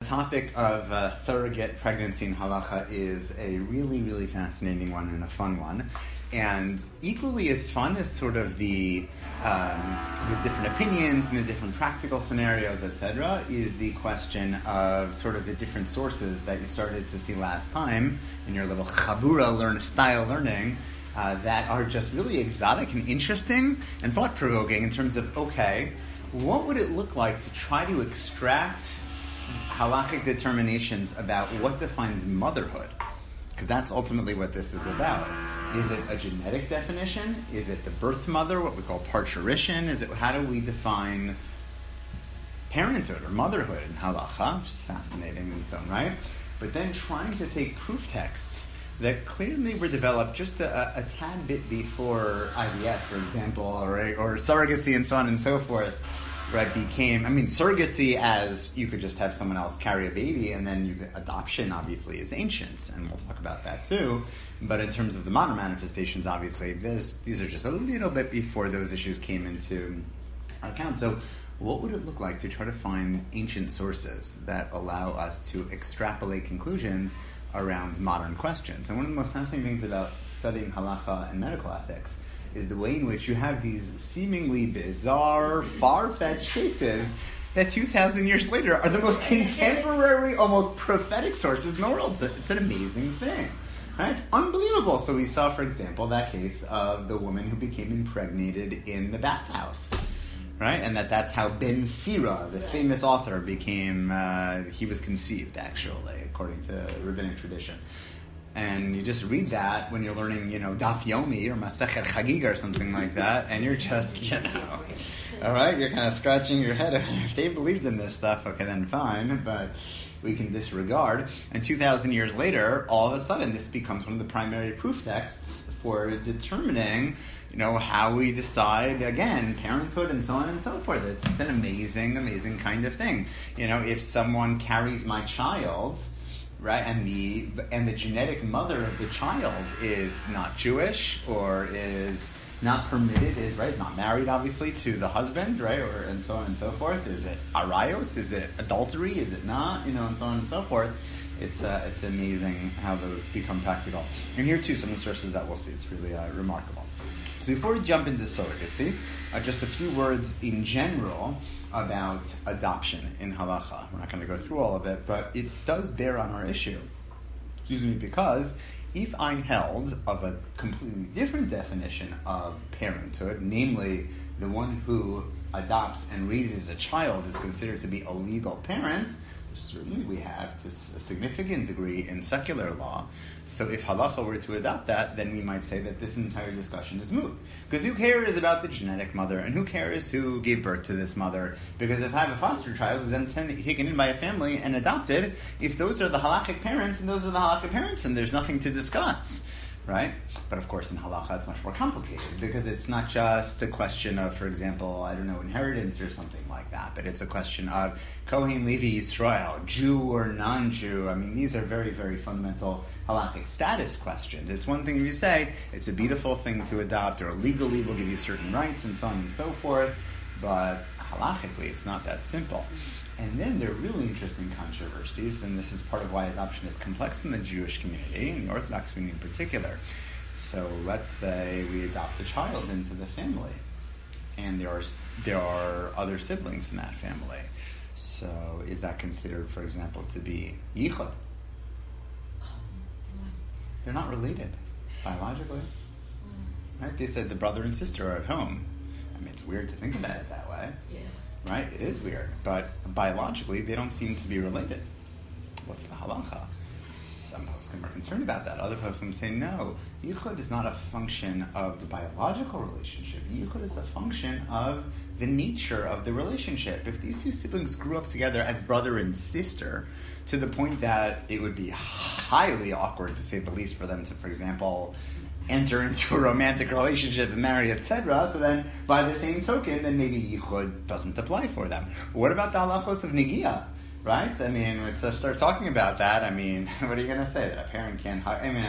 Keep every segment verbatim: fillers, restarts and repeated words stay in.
topic of uh, surrogate pregnancy in halacha is a really, really fascinating one and a fun one. And equally as fun as sort of the, um, the different opinions and the different practical scenarios, et cetera, is the question of sort of the different sources that you started to see last time in your little chabura learn style learning uh, that are just really exotic and interesting and thought-provoking in terms of, okay, what would it look like to try to extract halakhic determinations about what defines motherhood? Because that's ultimately what this is about. Is it a genetic definition? Is it the birth mother, what we call parturition? Is it, how do we define parenthood or motherhood in halacha? Which is fascinating in its own right. But then trying to take proof texts that clearly were developed just a, a tad bit before I V F, for example, or, or surrogacy and so on and so forth, right, became, I mean, surrogacy as you could just have someone else carry a baby, and then you could, adoption obviously is ancient, and we'll talk about that too. But in terms of the modern manifestations, obviously, there's, these are just a little bit before those issues came into account. So what would it look like to try to find ancient sources that allow us to extrapolate conclusions around modern questions? And one of the most fascinating things about studying halacha and medical ethics is the way in which you have these seemingly bizarre, far-fetched cases that two thousand years later are the most contemporary, almost prophetic sources in the world. It's, a, it's an amazing thing. Right? It's unbelievable. So we saw, for example, that case of the woman who became impregnated in the bathhouse. Right? And that that's how Ben Sira, this famous author, became, uh, he was conceived, actually, according to rabbinic tradition. And you just read that when you're learning, you know, Daf Yomi or Masechet Chagiga or something like that, and you're just, you know, all right, you're kind of scratching your head. If they believed in this stuff, okay, then fine, but we can disregard. And two thousand years later, all of a sudden, this becomes one of the primary proof texts for determining, you know, how we decide, again, parenthood and so on and so forth. It's, it's an amazing, amazing kind of thing. You know, if someone carries my child, right, and the and the genetic mother of the child is not Jewish or is not permitted, is right, is not married, obviously, to the husband, right, or and so on and so forth. Is it arayos? Is it adultery? Is it not? You know, and so on and so forth. It's uh, it's amazing how those become practical. And here too, some of the sources that we'll see. It's really uh, remarkable. So before we jump into surrogacy, uh, just a few words in general about adoption in halacha. We're not going to go through all of it, but it does bear on our issue. Excuse me, because if I held of a completely different definition of parenthood, namely the one who adopts and raises a child is considered to be a legal parent, which certainly we have to a significant degree in secular law. So if halacha were to adopt that, then we might say that this entire discussion is moot. Because who cares about the genetic mother, and who cares who gave birth to this mother? Because if I have a foster child who's then taken in by a family and adopted, if those are the halakhic parents, and those are the halakhic parents, and there's nothing to discuss. Right? But of course in halacha it's much more complicated because it's not just a question of, for example, I don't know, inheritance or something like that, but it's a question of Kohen, Levi, Yisrael, Jew or non-Jew. I mean, these are very, very fundamental halakhic status questions. It's one thing if you say it's a beautiful thing to adopt or legally will give you certain rights and so on and so forth, but halachically it's not that simple. And then there are really interesting controversies, and this is part of why adoption is complex in the Jewish community, in the Orthodox community in particular. So let's say we adopt a child into the family, and there are there are other siblings in that family. So is that considered, for example, to be yichud? They're not related biologically. Right? They said the brother and sister are at home. I mean, it's weird to think about it that way. Yeah. Right? It is weird. But biologically, they don't seem to be related. What's the halacha? Some poskim are concerned about that. Other poskim say, no, yichud is not a function of the biological relationship. Yichud is a function of the nature of the relationship. If these two siblings grew up together as brother and sister, to the point that it would be highly awkward, to say the least, for them to, for example, enter into a romantic relationship and marry, et cetera. So then, by the same token, then maybe yichud doesn't apply for them. What about the halachos of negia? Right? I mean, let's uh, start talking about that. I mean, what are you going to say? That a parent can't... I mean,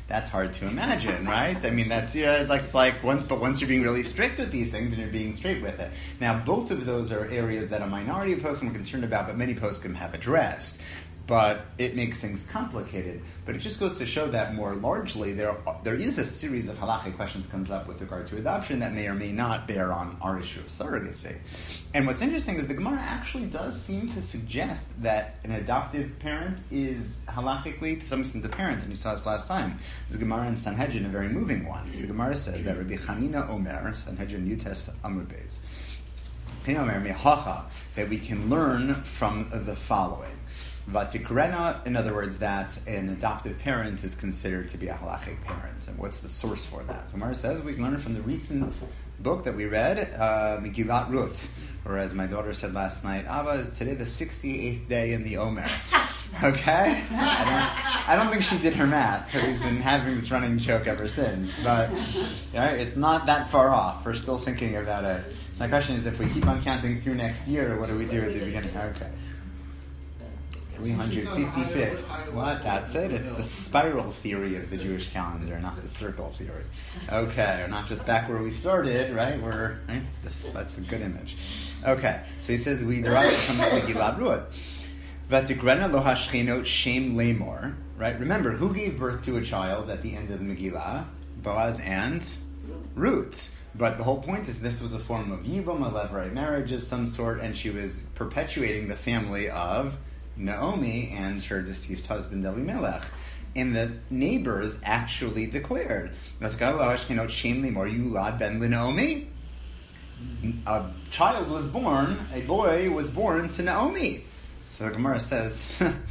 That's hard to imagine, right? I mean, that's, you know, like, it's like once, but once you're being really strict with these things and you're being straight with it. Now, both of those are areas that a minority of poskim are concerned about, but many poskim have addressed. But it makes things complicated. But it just goes to show that more largely there there is a series of halachic questions comes up with regard to adoption that may or may not bear on our issue of surrogacy. And what's interesting is the Gemara actually does seem to suggest that an adoptive parent is halachically to some extent the parent, and you saw this last time. The Gemara in Sanhedrin, a very moving one. So the Gemara says that Rabbi Chanina Omer, Sanhedrin Yutes Amud Beis, Chanina Omer mehacha, that we can learn from the following. Vatikrena, in other words, that an adoptive parent is considered to be a halachic parent. And what's the source for that? So Gemara says we can learn from the recent book that we read, uh, Megillat Ruth, or as my daughter said last night, Abba, is today the sixty-eighth day in the Omer. Okay? So I, don't, I don't think she did her math. We've been having this running joke ever since. But you know, it's not that far off. We're still thinking about it. My question is, if we keep on counting through next year, what do we do at the beginning? Okay. three hundred fifty-fifth. What? That's it? It's the spiral theory of the Jewish calendar, not the circle theory. Okay, or not just back where we started, right? We're, right? This, that's a good image. Okay, so he says, we derive it from the Megillat Ruth. Vatikrena lo hashchenot shem lemor. Right? Remember, who gave birth to a child at the end of the Megillah? Boaz and Ruth. But the whole point is this was a form of yibum, a levirate marriage of some sort, and she was perpetuating the family of Naomi and her deceased husband Elimelech. And the neighbors actually declared, a child was born, a boy was born to Naomi. So the Gemara says,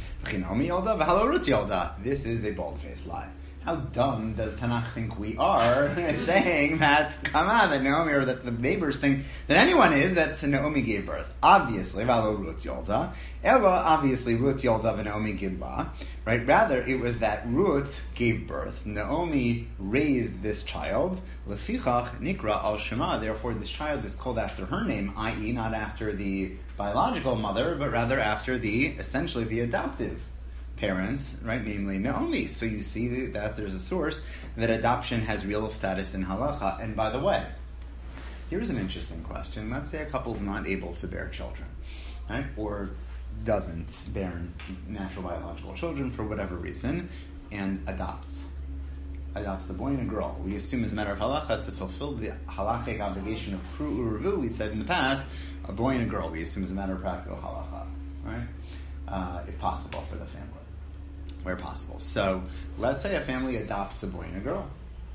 this is a bald-faced lie. How dumb does Tanakh think we are saying that, come on, that Naomi, or that the neighbors think that anyone is, that Naomi gave birth? Obviously, Valo Ruth Yolda. Ella, obviously, Ruth Yolda and Naomi Gidla. Right? Rather, it was that Ruth gave birth. Naomi raised this child. Lefichach Nikra al Shema. Therefore, this child is called after her name, that is, not after the biological mother, but rather after the, essentially, the adoptive parents, right, namely Naomi. So you see that there's a source that adoption has real status in halacha. And by the way, here's an interesting question. Let's say a couple's not able to bear children, right, or doesn't bear natural biological children for whatever reason, and adopts. Adopts a boy and a girl. We assume as a matter of halacha to fulfill the halachic obligation of pru u'revu, we said in the past, a boy and a girl, we assume as a matter of practical halacha, right? Uh, if possible for the family. Where possible. So, let's say a family adopts a boy and a girl.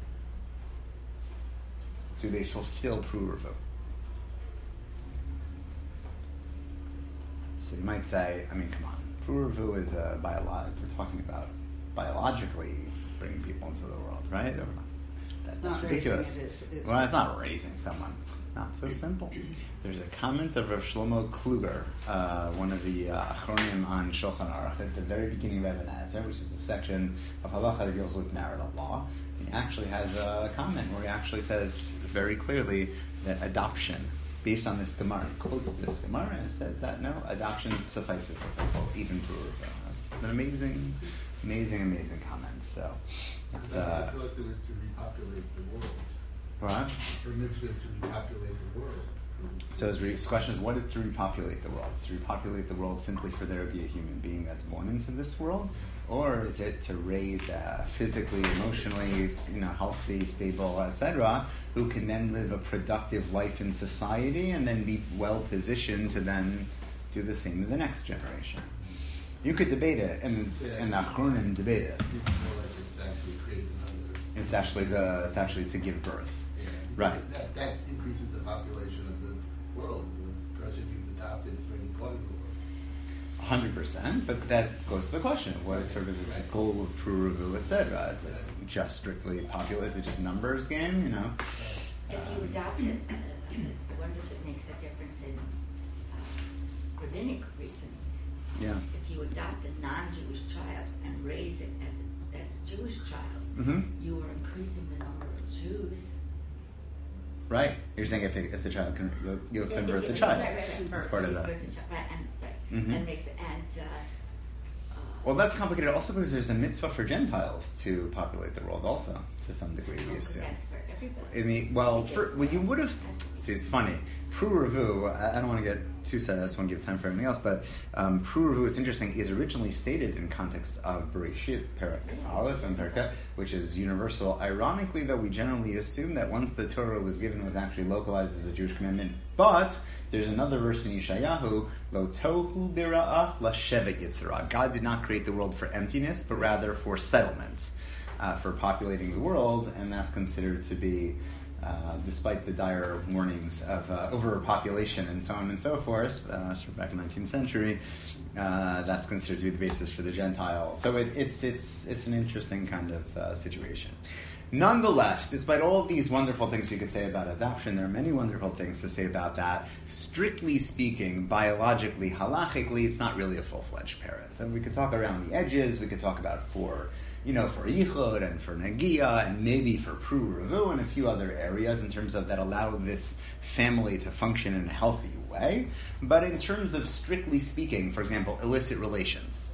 Do they fulfill pru u'revu? So you might say, I mean, come on, pru u'revu is a biologic. We're talking about biologically bringing people into the world, right? That, it's that's not ridiculous. Raising, it is, it's well, it's not raising someone. Not so simple. There's a comment of Rav Shlomo Kluger, uh, one of the uh, Achronim on Shulchan Aruch, at the very beginning of Even HaEtzer, which is a section of halacha that deals with marital law. He actually has a comment where he actually says very clearly that adoption, based on this Gemara, he quotes this Gemara and says that no, adoption suffices to fulfill even pru u'revu. That's an amazing, amazing, amazing comment. So, it's, uh, I feel like it was to repopulate the world. What? For mitzvahs to repopulate the world. So the question is, what is to repopulate the world? Is to repopulate the world simply for there to be a human being that's born into this world? Or is it to raise a physically, emotionally, you know, healthy, stable, et cetera, who can then live a productive life in society and then be well positioned to then do the same to the next generation? You could debate it, and yeah. and the Achronim debate it. It's more like it's actually creating another. It's actually the it's actually to give birth. Yeah. Right. That, that increases the population of the world. The person you've adopted is going to be part of the world. one hundred percent, but that goes to the question of what is sort of the Right. goal of pru u'revu, et cetera. Is it just strictly popular? Is it just numbers game, you know? If you adopt it, I wonder if it makes a difference in uh, rabbinic reasoning. Yeah. If you adopt a non-Jewish child and raise it as a, as a Jewish child, Mm-hmm. you are increasing the number of Jews. Right. You're saying if, it, if the child can, you'll, you'll Yeah, convert if the you- child. Right, right, right. That's part of that. Convert the child, right, and, right. Mhm. and makes it, and uh, uh, Well, that's complicated also because there's a mitzvah for Gentiles to populate the world also, to some degree, we assume. That's for everybody. I mean, well, for, well, you would have... See, it's funny. Pru-Ravu, I, I don't want to get too sad, I just want to give time for everything else, but um, Pru-Ravu, it's interesting, is originally stated in context of Bereshit, Perek Aleph, and Perek, which is universal. Ironically, though, we generally assume that once the Torah was given, it was actually localized as a Jewish commandment. But there's another verse in Yeshayahu, Lo tohu bira'ah lashevet yitzhara. God did not create the world for emptiness, but rather for settlement, uh, for populating the world, and that's considered to be, uh, despite the dire warnings of uh, overpopulation and so on and so forth, uh, sort of back in the nineteenth century, uh, that's considered to be the basis for the Gentile. So it, it's it's it's an interesting kind of uh, situation. Nonetheless, despite all of these wonderful things you could say about adoption, there are many wonderful things to say about that. Strictly speaking, biologically, halachically, it's not really a full-fledged parent. And we could talk around the edges. We could talk about for, you know, for yichud and for nagia and maybe for pru-ravu and a few other areas in terms of that allow this family to function in a healthy way. But in terms of strictly speaking, for example, illicit relations,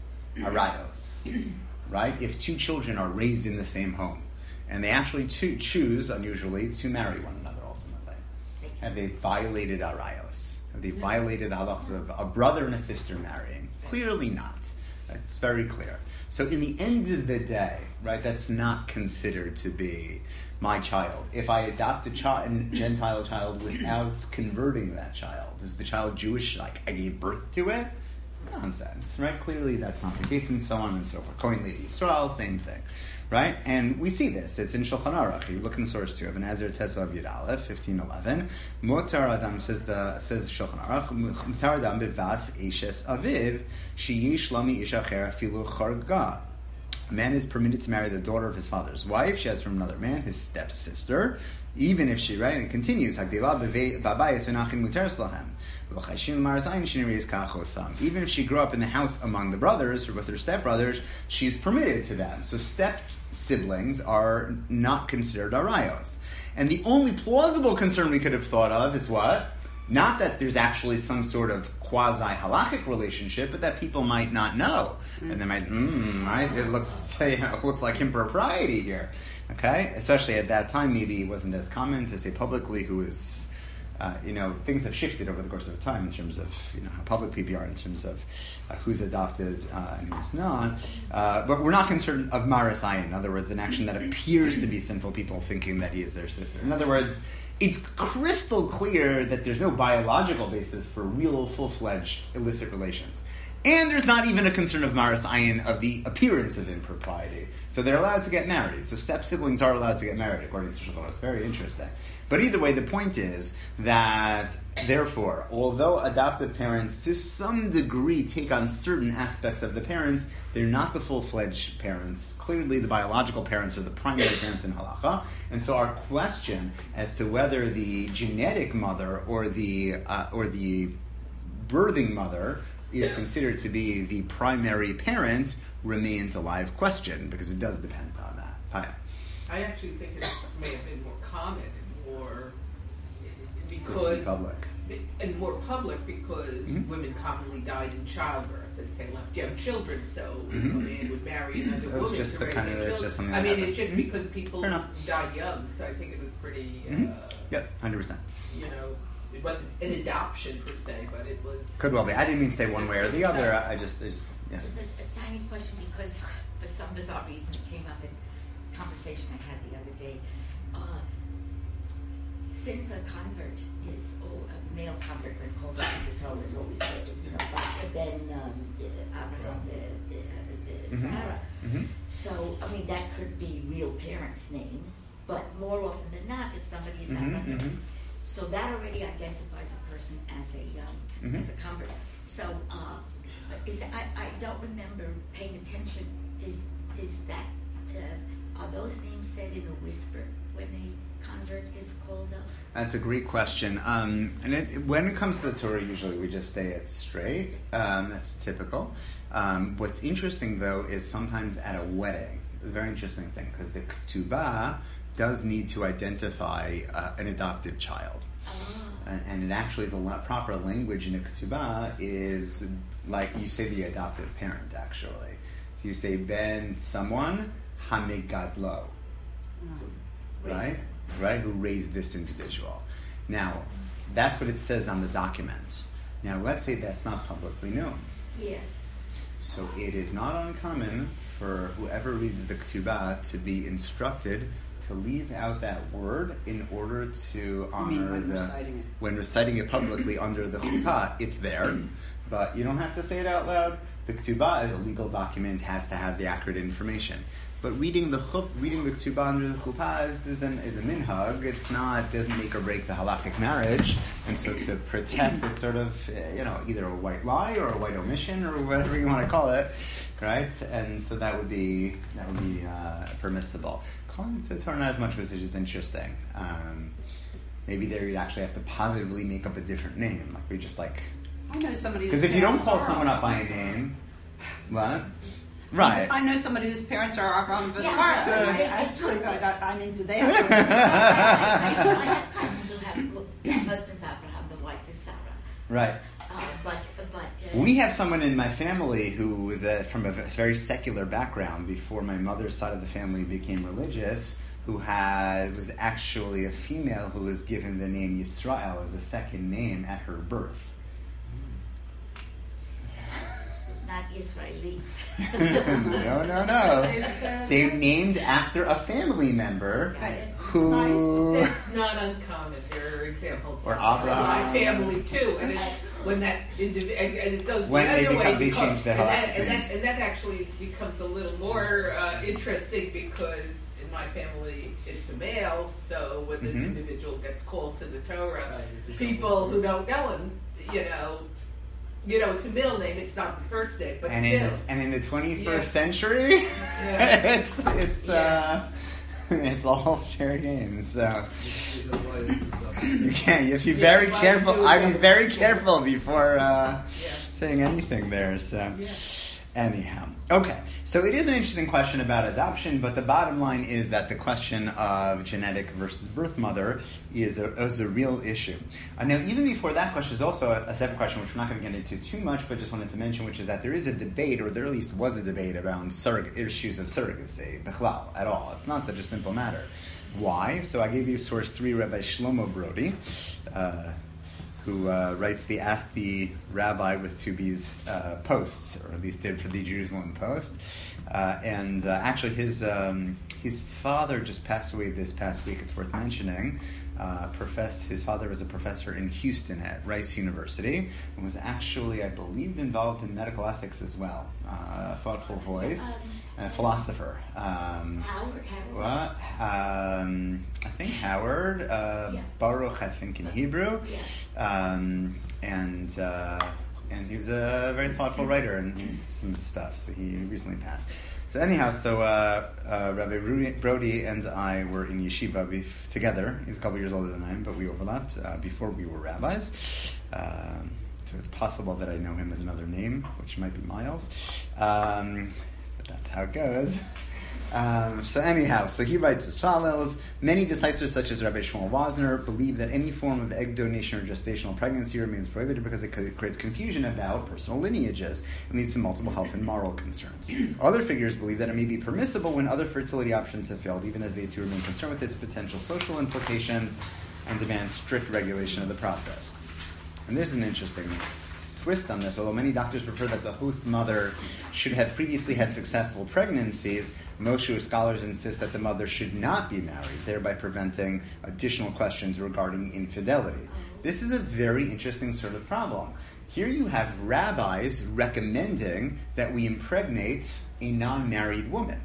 arayos, right? If two children are raised in the same home, and they actually to choose, unusually, to marry one another ultimately. Have they violated arayos? Have they violated the halachas of a brother and a sister marrying? Clearly not. It's very clear. So in the end of the day, right, that's not considered to be my child. If I adopt a, child, a Gentile child without converting that child, is the child Jewish, like I gave birth to it? Nonsense, right? Clearly that's not the case, and so on and so forth. Kohen Levi Yisrael, same thing. Right? And we see this. It's in Shulchan Aruch. You look in the source too. Of Nazir Tesvav Yud Aleph, fifteen eleven. Motar Adam, says the says Shulchan Aruch, Motar Adam bevas eshes aviv, sheyish lami ish acher afilu charga. A man is permitted to marry the daughter of his father's wife. She has from another man, his stepsister. Even if she, right, and it continues, even if she grew up in the house among the brothers, or with her stepbrothers, she's permitted to them. So step siblings are not considered arayos. And the only plausible concern we could have thought of is what? Not that there's actually some sort of quasi-halachic relationship, but that people might not know. Mm. And they might, hmm, right? It looks, you know, it looks like impropriety here. Okay? Especially at that time, maybe it wasn't as common to say publicly who is, uh, you know, things have shifted over the course of time in terms of, you know, how public people are, in terms of uh, who's adopted uh, and who's not. Uh, but we're not concerned of maras ayin. In other words, an action that appears to be sinful, people thinking that he is their sister. In other words, it's crystal clear that there's no biological basis for real, full-fledged illicit relations. And there's not even a concern of maras ayin, of the appearance of impropriety. So they're allowed to get married. So step-siblings are allowed to get married, according to Shulchan. It's very interesting. But either way, the point is that, therefore, although adoptive parents to some degree take on certain aspects of the parents, they're not the full-fledged parents. Clearly, the biological parents are the primary parents in halacha. And so our question as to whether the genetic mother or the uh, or the birthing mother is considered to be the primary parent remains a live question, because it does depend on that. Hi. I actually think it may have been more common and more because public and more public because mm-hmm. women commonly died in childbirth and say left young children, so mm-hmm. a man would marry another woman. It was just the kind of it's just something. I that mean, happened. it's just mm-hmm. because people died young, so I think it was pretty. Mm-hmm. Uh, yep, one hundred percent. You know. It wasn't an adoption per se, but it was. Could well be. I didn't mean to say one way or the other. I just, I just yeah. Just a, a tiny question, because for some bizarre reason it came up in a conversation I had the other day. Uh, since a convert is, or a male convert, when called up in the Torah, is always said, you know, like Ben um, Abraham, the, the, the mm-hmm. Sarah. Mm-hmm. So, I mean, that could be real parents' names, but more often than not, if somebody is mm-hmm, Abraham. mm-hmm. So that already identifies a person as a um, mm-hmm. as a convert. So uh, is I, I don't remember paying attention. Is is that uh, are those names said in a whisper when a convert is called up? That's a great question. Um, and it, when it comes to the Torah, usually we just say it straight. Um, that's typical. Um, what's interesting though is sometimes at a wedding. It's a very interesting thing, because the ketubah does need to identify uh, an adopted child. Oh. And, and it actually, the la- proper language in a ketubah is like you say the adoptive parent, actually. You say ben someone hamegadlo, right? Right? Who raised this individual. Now, that's what it says on the document. Now, let's say that's not publicly known. Yeah. So it is not uncommon for whoever reads the ketubah to be instructed to leave out that word in order to honor You mean when the reciting it? when reciting it publicly under the chuppah. It's there, but you don't have to say it out loud. The ketubah as a legal document has to have the accurate information. But reading the chup, reading the ketubah under the chuppah is, is, an, is a minhag. It's not doesn't make or break the halakhic marriage, and so to protect it's sort of you know either a white lie or a white omission or whatever you want to call it, right? And so that would be that would be uh, permissible. Calling to Torah not as much as is interesting. Um, maybe there you'd actually have to positively make up a different name, like we just like I know somebody because whose if you don't parents call are someone up by a Avram name, what? Right. I know somebody whose parents are Avram Vizara. Yeah. I actually got, got, I'm into I, that. I have cousins who have who- their husbands Abraham, the wife is Sarah. Right. Uh, but but uh, We have someone in my family who was uh, from a very secular background before my mother's side of the family became religious, who had was actually a female who was given the name Yisrael as a second name at her birth. not Israeli. no, no, no. They're named after a family member Right. who... That's not uncommon. There are examples Or of Abraham. my family too, and it's when that indivi- and, and it goes When the they other become- way they because, change their and, that, halakhic and, names. that, and that actually becomes a little more uh, interesting because in my family it's a male, so when this Mhm. individual gets called to the Torah, Right, it's a people who don't know him, you know, you know, it's a middle name, it's not the first name, but And in, still. the, and in the twenty-first Yeah. century, Yeah. it's it's uh, it's all fair game. So you can't. You have to be Yeah, very why careful. do I'd be that? very careful before uh, Yeah. saying anything there. So Yeah. anyhow, okay. So it is an interesting question about adoption, but the bottom line is that the question of genetic versus birth mother is a, is a real issue. Uh, now, even before that question is also a, a separate question, which we're not going to get into too much, but just wanted to mention, which is that there is a debate, or there at least was a debate around surrog- issues of surrogacy, bichlal, at all. It's not such a simple matter. Why? So I gave you source three, Rabbi Shlomo Brody, uh, who uh, writes the Ask the Rabbi with two B's uh, posts, or at least did for the Jerusalem Post. Uh, and uh, actually, his um, his father just passed away this past week. It's worth mentioning. Uh, professed his father was a professor in Houston at Rice University, and was actually, I believe, involved in medical ethics as well. Uh, a thoughtful voice, a philosopher. Um, Howard, Howard. what? Um, I think Howard. Uh, Yeah. Baruch, I think, in Hebrew. Yeah. Um, and uh, and he was a very thoughtful writer and he was some stuff. So he recently passed. So anyhow, so uh, uh, Rabbi Ru- Brody and I were in yeshiva bef- together. He's a couple years older than I am, but we overlapped uh, before we were rabbis. Um, so it's possible that I know him as another name, which might be Miles. Um, but that's how it goes. Um, so anyhow, so he writes as follows: many decisors such as Rabbi Shmuel Wozner believe that any form of egg donation or gestational pregnancy remains prohibited because it co- creates confusion about personal lineages and leads to multiple health and moral concerns. Other figures believe that it may be permissible when other fertility options have failed, even as they too remain concerned with its potential social implications and demand strict regulation of the process. And there's an interesting twist on this. Although many doctors prefer that the host mother should have previously had successful pregnancies, most Jewish scholars insist that the mother should not be married, thereby preventing additional questions regarding infidelity. This is a very interesting sort of problem. Here you have rabbis recommending that we impregnate a non-married woman.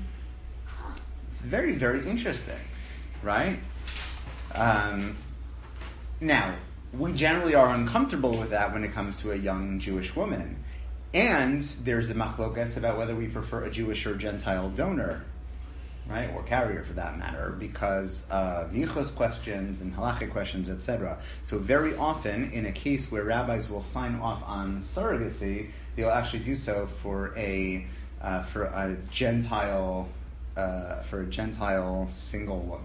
It's very, very interesting, right? Um, now, we generally are uncomfortable with that when it comes to a young Jewish woman. And there's a machlokas about whether we prefer a Jewish or Gentile donor, right, or carrier for that matter, because of yichus questions and halachic questions, et cetera. So very often, in a case where rabbis will sign off on surrogacy, they'll actually do so for a uh, for a Gentile uh, for a Gentile single woman.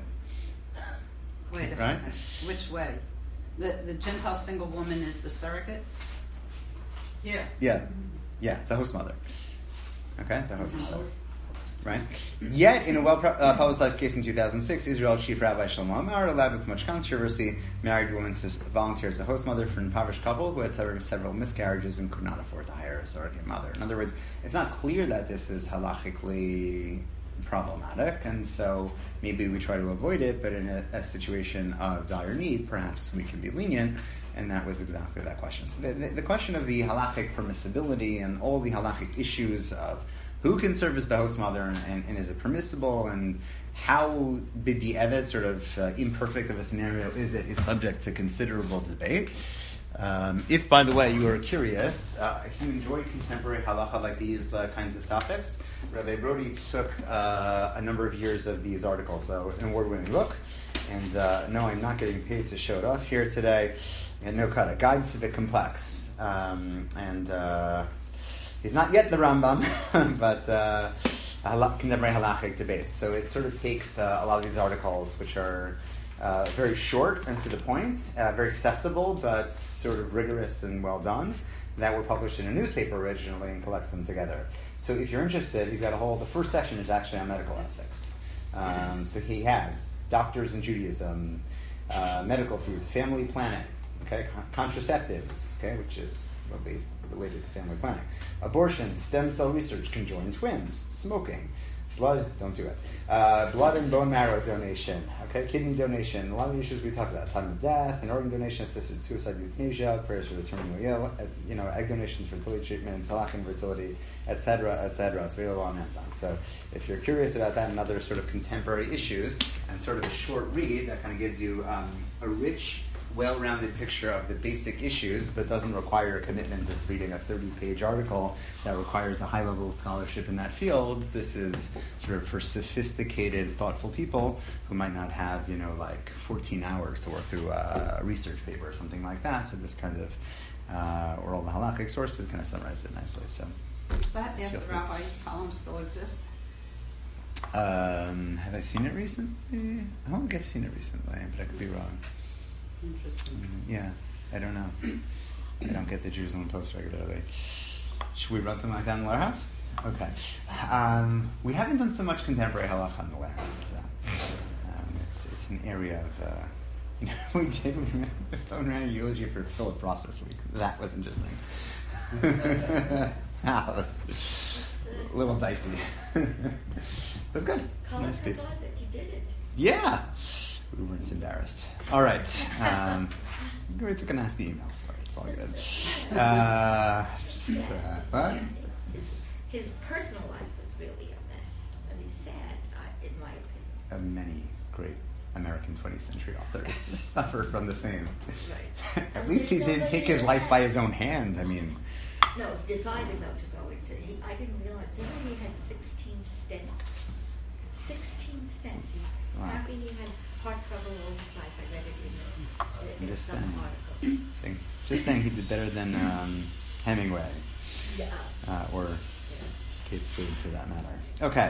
Wait a Right? second. Which way? The the Gentile single woman is the surrogate? Yeah. Yeah, yeah, the host mother. Okay, the host mother. Host. Right? Yet, in a well-publicized uh, case in two thousand six, Israel's chief rabbi Shlomo Amar allowed with much controversy married woman to volunteer as a host mother for an impoverished couple who had several, several miscarriages and could not afford to hire a surrogate mother. In other words, it's not clear that this is halachically problematic, and so maybe we try to avoid it, but in a, a situation of dire need, perhaps we can be lenient, and that was exactly that question. So the, the, the question of the halachic permissibility and all the halachic issues of who can serve as the host mother, and, and, and is it permissible, and how b'di'evet, sort of uh, imperfect of a scenario is it, is subject to considerable debate. Um, if, by the way, you are curious, uh, if you enjoy contemporary halacha like these uh, kinds of topics, Rabbi Brody took uh, a number of years of these articles, so an award-winning book, and uh, no, I'm not getting paid to show it off here today, and no cut, a guide to the complex, um, and uh, he's not yet the Rambam, but uh, contemporary halachic debates. So it sort of takes uh, a lot of these articles, which are uh, very short and to the point, uh, very accessible, but sort of rigorous and well done, that were published in a newspaper originally, and collects them together. So if you're interested, he's got a whole, the first section is actually on medical ethics. Um, so he has doctors in Judaism, uh, medical fees, family planning, okay, con- contraceptives, okay, which is really related to family planning, abortion, stem cell research, conjoined twins, smoking, blood, don't do it, uh, blood and bone marrow donation, okay, kidney donation, a lot of the issues we talked about, time of death, and organ donation, assisted suicide, euthanasia, prayers for the terminally ill, uh, you know, egg donations, fertility treatment, talaq infertility, et cetera, et cetera. It's available on Amazon. So if you're curious about that and other sort of contemporary issues, and sort of a short read that kind of gives you um, a rich, well-rounded picture of the basic issues, but doesn't require a commitment of reading a thirty-page article that requires a high level of scholarship in that field. This is sort of for sophisticated, thoughtful people who might not have, you know, like fourteen hours to work through a research paper or something like that. So this kind of, uh, or all the halakhic sources kind of summarize it nicely. So, Does that Ask the Rabbi column still exist? Um, have I seen it recently? I don't think I've seen it recently, but I could be wrong. Interesting. Mm, yeah, I don't know. I don't get the Jerusalem Post regularly. Should we run something like that in the warehouse? Okay. Um, we haven't done so much contemporary halacha in the warehouse. So, um, it's, it's an area of... Uh, you know, we did. We ran, someone ran a eulogy for Philip Roth this week. That was interesting. That was a little dicey. It was good. It was a nice piece. That you did it. Yeah. We weren't embarrassed. All right. Um, we took a nasty email for it. It's all good. Uh, uh, what? His, his personal life was really a mess. I mean, sad, uh, in my opinion. Uh, many great American twentieth century authors suffer from the same. Right. At least he didn't take his life by his own hand. I mean... No, he decided not to go into... He, I didn't realize. You know he had sixteen stents? sixteen stents. He's Wow. happy he had heart trouble all his life. I read it in, the, I'm in just some saying. article. Think- Just saying he did better than um, Hemingway. Yeah. Uh, or yeah. Kate Spade, for that matter. Okay.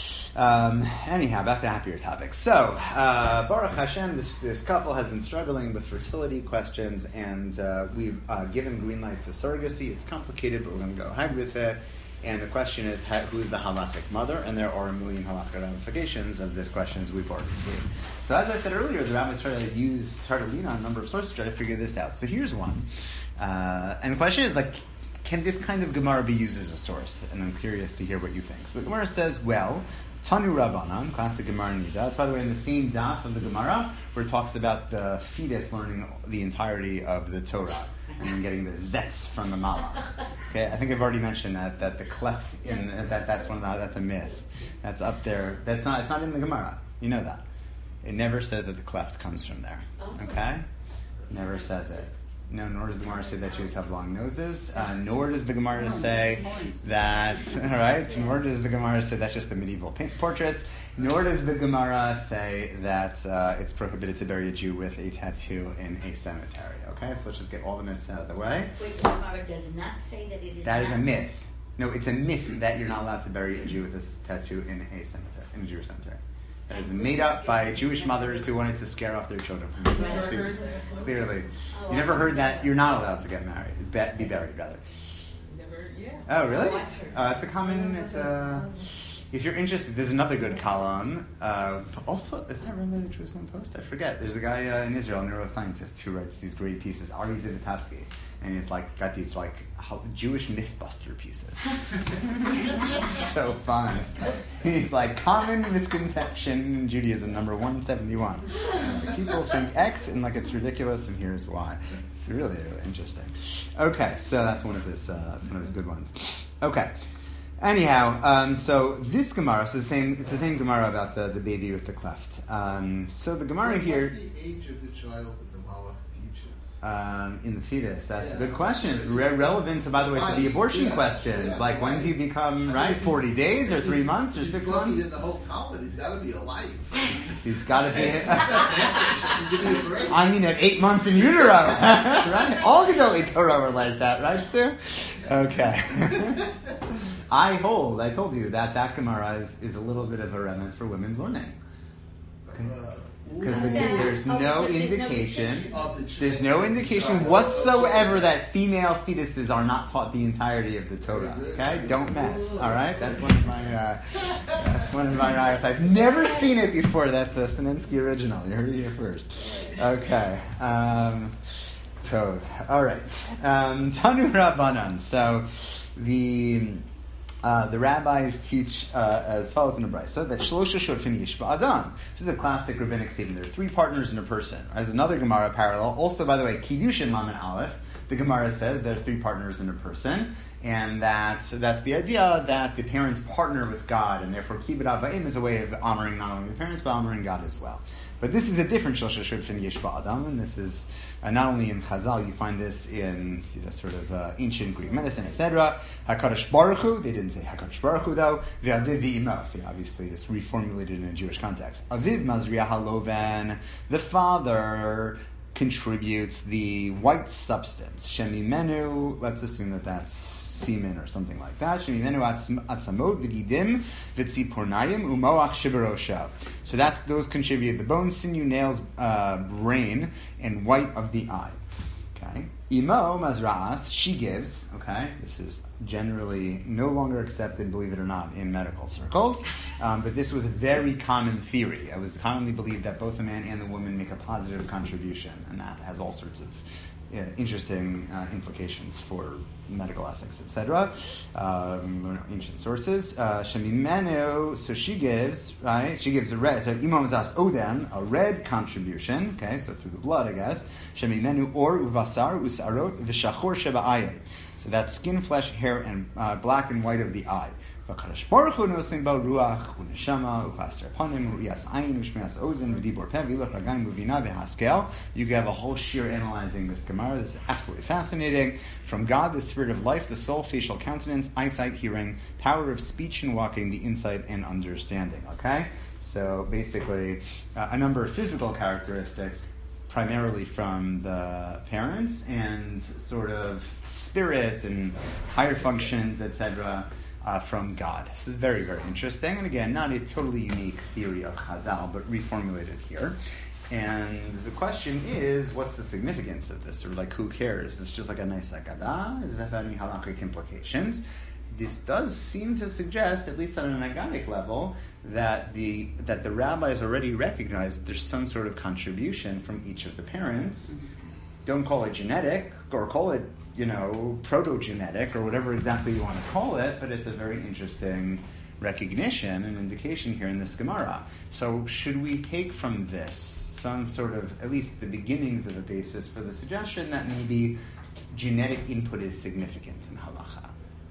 Um, anyhow, back to happier topics. So, uh, Baruch Hashem, this, this couple has been struggling with fertility questions, and uh, we've uh, given green light to surrogacy. It's complicated, but we're going to go ahead with it. And the question is, ha- who's the halachic mother? And there are a million halachic ramifications of this question, as we've already seen. So, as I said earlier, the rabbis started to use, started to lean on a number of sources to try to figure this out. So, here's one. Uh, and the question is, like, can this kind of Gemara be used as a source? And I'm curious to hear what you think. So, the Gemara says, well, Tanu Rabbanan, classic Gemara Nida. That's, by the way, in the same daf of the Gemara, where it talks about the fetus learning the entirety of the Torah and then getting the zetz from the malach. Okay, I think I've already mentioned that that the cleft in that that's one of the, that's a myth. That's up there. That's not. It's not in the Gemara. You know that. It never says that the cleft comes from there. Okay, never says it. No, nor does the Gemara say that Jews have long noses. Uh, nor does the Gemara say that, all right, nor does the Gemara say that's just the medieval paint portraits. Nor does the Gemara say that uh, it's prohibited to bury a Jew with a tattoo in a cemetery. Okay, so let's just get all the myths out of the way. Wait, the Gemara does not say that it is That is not a myth. No, it's a myth that you're not allowed to bury a Jew with a tattoo in a cemetery, in a Jewish cemetery. That is made up by Jewish mothers who wanted to scare off their children from getting tattoos. Clearly. You never heard that you're not allowed to get married, be, be buried, rather. Never, Yeah. Oh, really? Oh, I've heard. Uh, it's a common. It's a. If you're interested, there's another good column. Uh, also, is that run by the Jerusalem Post? I forget. There's a guy uh, in Israel, a neuroscientist, who writes these great pieces. Ari Zivotavsky, and he's like got these like how, Jewish mythbuster pieces. It's just so fun. He's like common misconception in Judaism number one seventy-one. People think X and like it's ridiculous, and here's why. It's really really interesting. Okay, so that's one of his. Uh, that's one of his good ones. Okay. Anyhow, um, so this Gemara, so the same, it's the same Gemara about the, the baby with the cleft. Um, so the Gemara here, What's the age of the child that the Malach teaches? um, in the fetus, that's Yeah. a good question. It's re- relevant, to, by the way, to the abortion Yeah. questions. Yeah. like, when do you become, I right, mean, forty he's- days or he's- three months or he's six lucky months? in the whole Talmud, he's got to be alive. He's got to be, Give me a break. I mean, at eight months in utero, right? All Gedolei Torah are like that, right, Stu? Okay. I hold, I told you that that Gemara is, is a little bit of a remnants for women's learning. Because the, there's Oh, no because there's no indication, distinction. Of the there's child. no indication whatsoever that female fetuses are not taught the entirety of the Torah. Okay, don't mess. All right, that's one of my, uh, that's one of my riots. I've never seen it before. That's a Sinensky original. You heard it here first. Okay. Um, so, all right. Um, Tanu Rabbanan. So, the. Uh, the rabbis teach uh, as follows in the Brisa that Shlosha Shotfin Yish Ba'adam. This is a classic rabbinic statement. There are three partners in a person. As another Gemara parallel, also by the way, Kiddushin Lamed Aleph, the Gemara says there are three partners in a person, and that so that's the idea that the parents partner with God, and therefore Kibbut Avayim is a way of honoring not only the parents but honoring God as well. But this is a different Shlosha Shotfin Yish Ba'adam, and this is uh, not only in Chazal, you find this in you know, sort of uh, ancient Greek medicine, et cetera. HaKadosh Baruch Hu, they didn't say HaKadosh Baruch Hu though. Ve'aviv v'imo, see, obviously it's reformulated in a Jewish context. Aviv mazriah haloven, the father contributes the white substance. Shemimenu, let's assume that that's semen or something like that. Shemimenu atzamot v'gidim v'tzipornayim umoach shibarosha. So that's those contribute the bones, sinew, nails, uh, brain, and white of the eye. Okay. Imo mazra'as, she gives. Okay, this is generally no longer accepted, believe it or not, in medical circles. Um, but this was a very common theory. It was commonly believed that both the man and the woman make a positive contribution, and that has all sorts of uh, interesting uh, implications for medical ethics, et cetera. Um, ancient sources. Uh, Shemimenu, so she gives, right? She gives a red. So Imam Zas Oden, a red contribution. Okay, so through the blood, I guess. Shemimenu or uvasar usarot v'shachor sheba'ayim. So that's skin, flesh, hair, and uh, black and white of the eye. V'kadosh Baruch Hu nosim bo ruach u'neshama u'chaster panim u'riyas ayin u'shmiras ozen v'dibor peh v'ilach ragayim u'vina v'haskel. You can have a whole shir analyzing this Gemara. This is absolutely fascinating. From God, the spirit of life, the soul, facial countenance, eyesight, hearing, power of speech and walking, the insight and understanding. Okay? So basically, uh, a number of physical characteristics primarily from the parents and sort of spirit and higher functions, et cetera, uh, from God. This is very, very interesting. And again, not a totally unique theory of Chazal, but reformulated here. And the question is, what's the significance of this? Or like, who cares? It's just like a nice agadah. Does it have any halakhic implications? This does seem to suggest, at least on an agadic level, that the that the rabbis already recognize that there's some sort of contribution from each of the parents. Don't call it genetic, or call it, you know, proto-genetic, or whatever exactly you want to call it, but it's a very interesting recognition and indication here in this Gemara. So should we take from this some sort of, at least the beginnings of a basis for the suggestion that maybe genetic input is significant in halacha?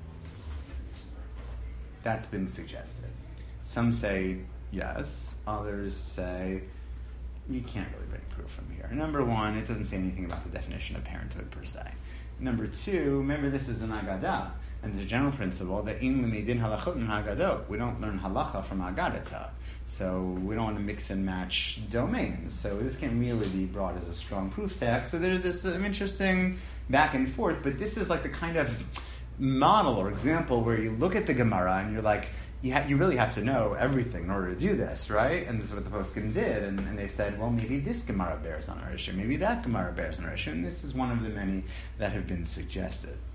That's been suggested. Some say yes, others say you can't really bring proof from here. Number one, it doesn't say anything about the definition of parenthood per se. Number two, remember this is an agadah, and there's a general principle that in lemedin halachot and hagadot, we don't learn halacha from agadata, so we don't want to mix and match domains. So this can't really be brought as a strong proof text. So there's this um, interesting back and forth, but this is like the kind of model or example where you look at the Gemara and you're like, you, ha- you really have to know everything in order to do this, right? And this is what the poskim did, and, and they said, well, maybe this Gemara bears on our issue, maybe that Gemara bears on our issue, and this is one of the many that have been suggested.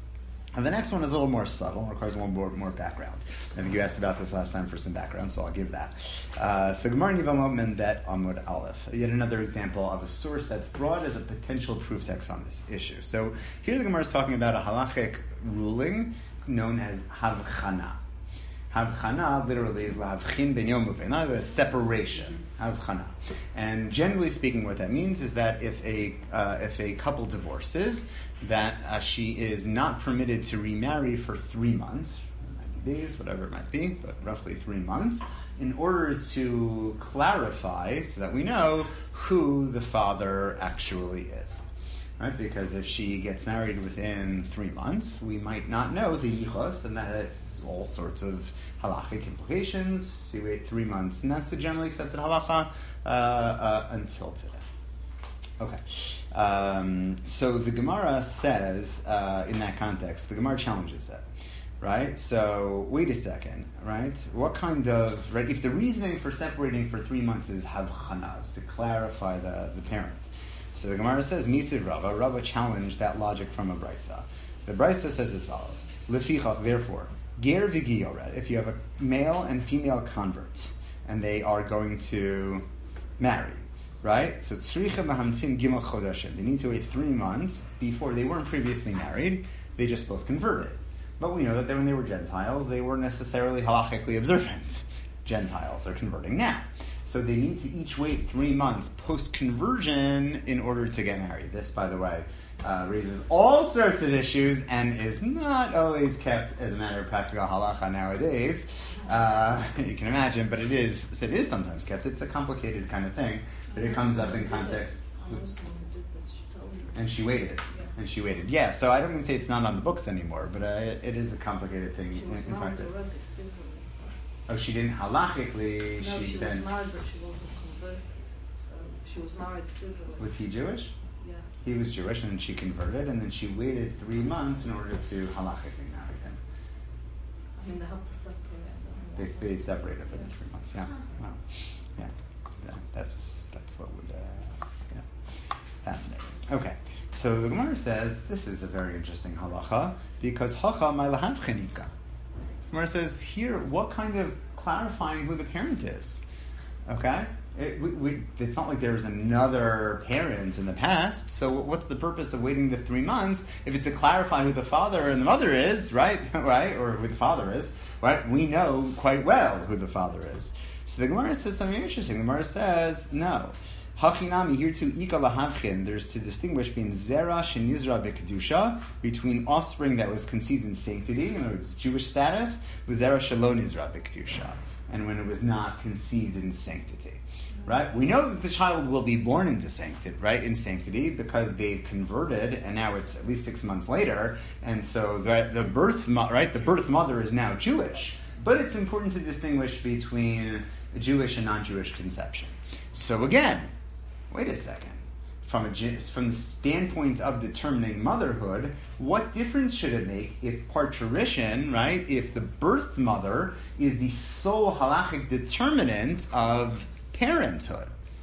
And the next one is a little more subtle, requires one more, more background. I think you asked about this last time for some background, so I'll give that. Uh, so Gemara Yevamot Menbet Amud Aleph. Yet another example of a source that's broad as a potential proof text on this issue. So here the Gemara is talking about a halachic ruling known as Havchana. Havchana literally is lahavchin ben yom uvein, a separation. Havchana. And generally speaking, what that means is that if a uh, if a couple divorces, that uh, she is not permitted to remarry for three months, ninety days, whatever it might be, but roughly three months, in order to clarify, so that we know who the father actually is. Right? Because if she gets married within three months, we might not know the yichus, and that has all sorts of halachic implications. You wait three months, and that's a generally accepted halacha uh, uh, until today. Okay. Um, so the Gemara says, uh, in that context, the Gemara challenges that. Right? So, wait a second, right? What kind of, right, if the reasoning for separating for three months is havchana, to clarify the, the parent. So the Gemara says, Misiv Rava, Rava challenged that logic from a Brisa. The Brisa says as follows, Lefichach, therefore, Ger v'gi yored, if you have a male and female convert, and they are going to marry, right? So tzricha lahamtin gimel chodashim, they need to wait three months before, they weren't previously married, they just both converted. But we know that when they were Gentiles, they weren't necessarily halachically observant. Gentiles are converting now. So they need to each wait three months post-conversion in order to get married. This, by the way, uh, raises all sorts of issues and is not always kept as a matter of practical halacha nowadays. Uh, you can imagine, but it is, so it is sometimes kept. It's a complicated kind of thing, but it comes up in context. And she waited. And she waited. Yeah, so I don't mean to say it's not on the books anymore, but uh, it, it is a complicated thing in, in practice. Oh, she didn't halachically. No, she, she then, was married, but she wasn't converted. So she was married civilly. Was he Jewish? Yeah. He was Jewish, and then she converted, and then she waited three months in order to halachically marry him. I mean, they had to separate them. They they separated for the three months. Yeah. Wow. Yeah. yeah. That's that's what would. Uh, yeah. Fascinating. Okay. So the Gemara says this is a very interesting halacha because hacha ma'lahav chenika. Gemara says here, what kind of clarifying who the parent is? Okay, it, we, we, it's not like there was another parent in the past. So what's the purpose of waiting the three months if it's to clarify who the father and the mother is, right? Right, or who the father is, right? We know quite well who the father is. So the Gemara says something interesting. The Gemara says no. Hachinami, here too, ika lahavchin, there's to distinguish between zera shenizra bekedusha, between offspring that was conceived in sanctity, in other words, Jewish status, with zera shalon nizra bekedusha, and when it was not conceived in sanctity. Right? We know that the child will be born into sanctity, right, in sanctity, because they've converted, and now it's at least six months later, and so the, the birth, mo- right, the birth mother is now Jewish. But it's important to distinguish between Jewish and non-Jewish conception. So again, wait a second. From a from the standpoint of determining motherhood, what difference should it make if parturition, right, if the birth mother is the sole halachic determinant of parenthood?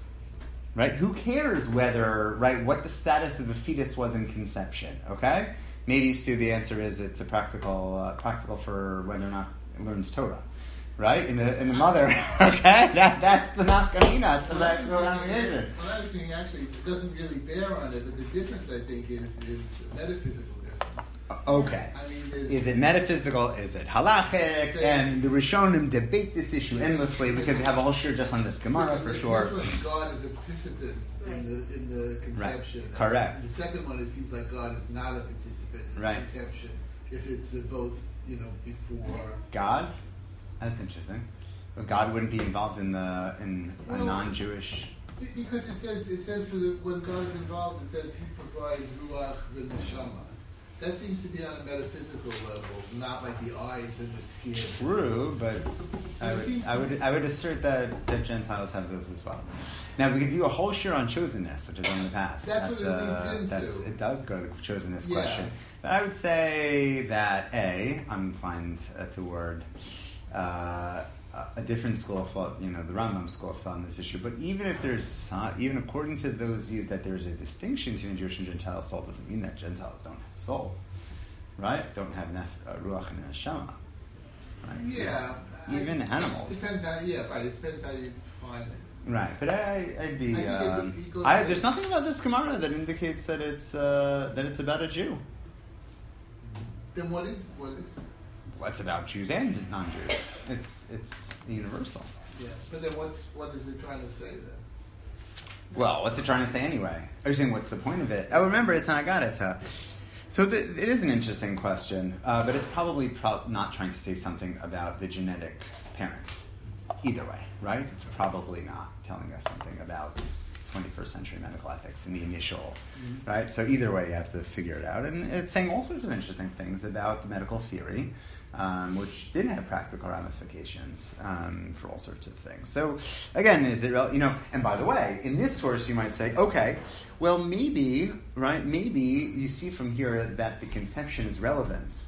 Right? Who cares whether, right, what the status of the fetus was in conception, okay? Maybe, Stu, the answer is it's a practical, uh, practical for whether or not it learns Torah. Right? In the in the mother. Okay? That that's the nafkamina. It's the practical ramification. Well, that thing actually doesn't really bear on it, but the difference, I think, is, is metaphysical difference. Okay. I mean, there's- is it metaphysical? Is it halachic? Say- And the Rishonim debate this issue endlessly because they have a whole shir just on this Gemara for This sure. one, God is a participant in the in the conception. Right. Correct. The second one, it seems like God is not a participant in Right. the conception. If it's uh, both, you know, before. God? That's interesting. But God wouldn't be involved in the in a Well, non-Jewish. Be- Because it says it says for the when God is involved, it says He provides ruach v'neshama. That seems to be on a metaphysical level, not like the eyes and the skin. True, but I It would seems I to would be- I would assert that, that Gentiles have this as well. Now we could do a whole shir on chosenness, which is in the past. That's what it uh, leads into. That's, it does go to the chosenness Yeah. question. But I would say that A, I'm inclined uh, toward uh, a different school of thought, you know, the Rambam school of thought on this issue. But even if there's, uh, even according to those views that there's a distinction between Jewish and Gentile soul, doesn't mean that Gentiles don't have souls. right? Don't have nef- uh, ruach and neshama. Right? Yeah. Even I, animals. Depends how, yeah, right. It depends how you define it. Right, but I, I'd be. I think it- Um, it goes I, like- there's nothing about this Gemara that indicates that it's uh, that it's about a Jew. Then what is what is? What's about Jews and non-Jews? It's it's universal. Yeah, but then what's what is it trying to say then? Well, what's it trying to say anyway? Are you saying what's the point of it? Oh, remember, it's not Agareta. So the, it is an interesting question, uh, but it's probably pro- not trying to say something about the genetic parents. Either way, right? It's probably not telling us something about twenty-first century medical ethics in the initial, mm-hmm. right? So either way, you have to figure it out. And it's saying all sorts of interesting things about the medical theory, um, which did have practical ramifications um, for all sorts of things. So again, is it, you know, and by the way, in this source you might say, okay, well maybe, right, maybe you see from here that the conception is relevant.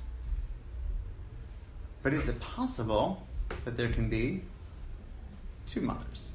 But is it possible that there can be two mothers?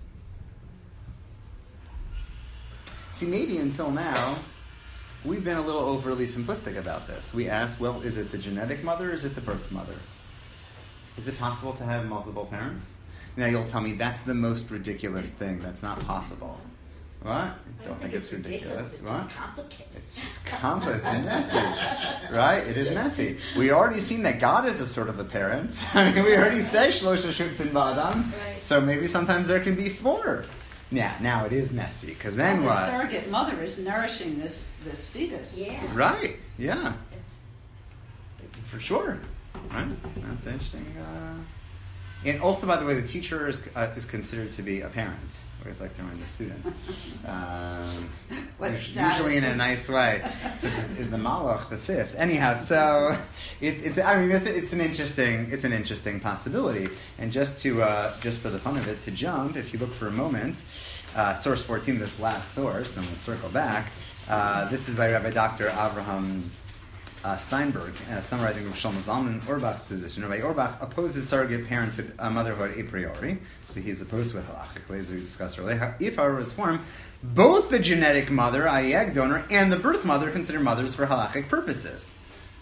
See, maybe until now, we've been a little overly simplistic about this. We asked, well, is it the genetic mother or is it the birth mother? Is it possible to have multiple parents? Now you'll tell me that's the most ridiculous thing. That's not possible. What? I don't think it's ridiculous. It's What? just complicated. It's just complex and messy, right? It is messy. We already seen that God is a sort of a parent. I mean, we already say Shlosha Shutfin Ba'adam, Right. so maybe sometimes there can be four. Yeah, now it is messy, because then Well, the what? surrogate mother is nourishing this, this fetus. Yeah. Right, yeah, It's, for sure. Right? That's interesting. Uh, and also, by the way, the teacher is, uh, is considered to be a parent. I always like to remind the students. Um, What us- status usually in a does- nice way. So is, is the Malach the fifth? Anyhow, so it, it's. I mean, it's, it's an interesting. It's an interesting possibility. And just to uh, just for the fun of it, to jump, if you look for a moment, uh, source fourteen, this last source, then we'll circle back. Uh, this is by Rabbi Doctor Avraham Uh, Steinberg, uh, summarizing Rav Shlomo Zalman Auerbach's position. Rabbi Auerbach opposes surrogate parenthood, uh, motherhood a priori, so he's opposed to it halachically, as we discussed earlier. If however was formed, both the genetic mother, that is egg donor, and the birth mother consider mothers for halachic purposes.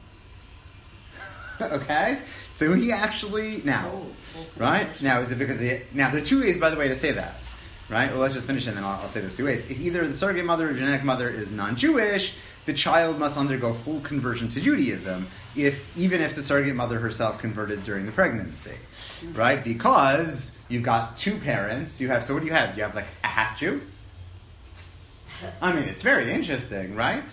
Okay? So he actually, now, right? Now, is it because, the, now there are two ways, by the way, to say that. Right? Well, let's just finish and then I'll, I'll say those two ways. If either the surrogate mother or genetic mother is non-Jewish, the child must undergo full conversion to Judaism, if even if the surrogate mother herself converted during the pregnancy. Right? Because you've got two parents, you have, so what do you have? You have like a half Jew? I mean, it's very interesting, right?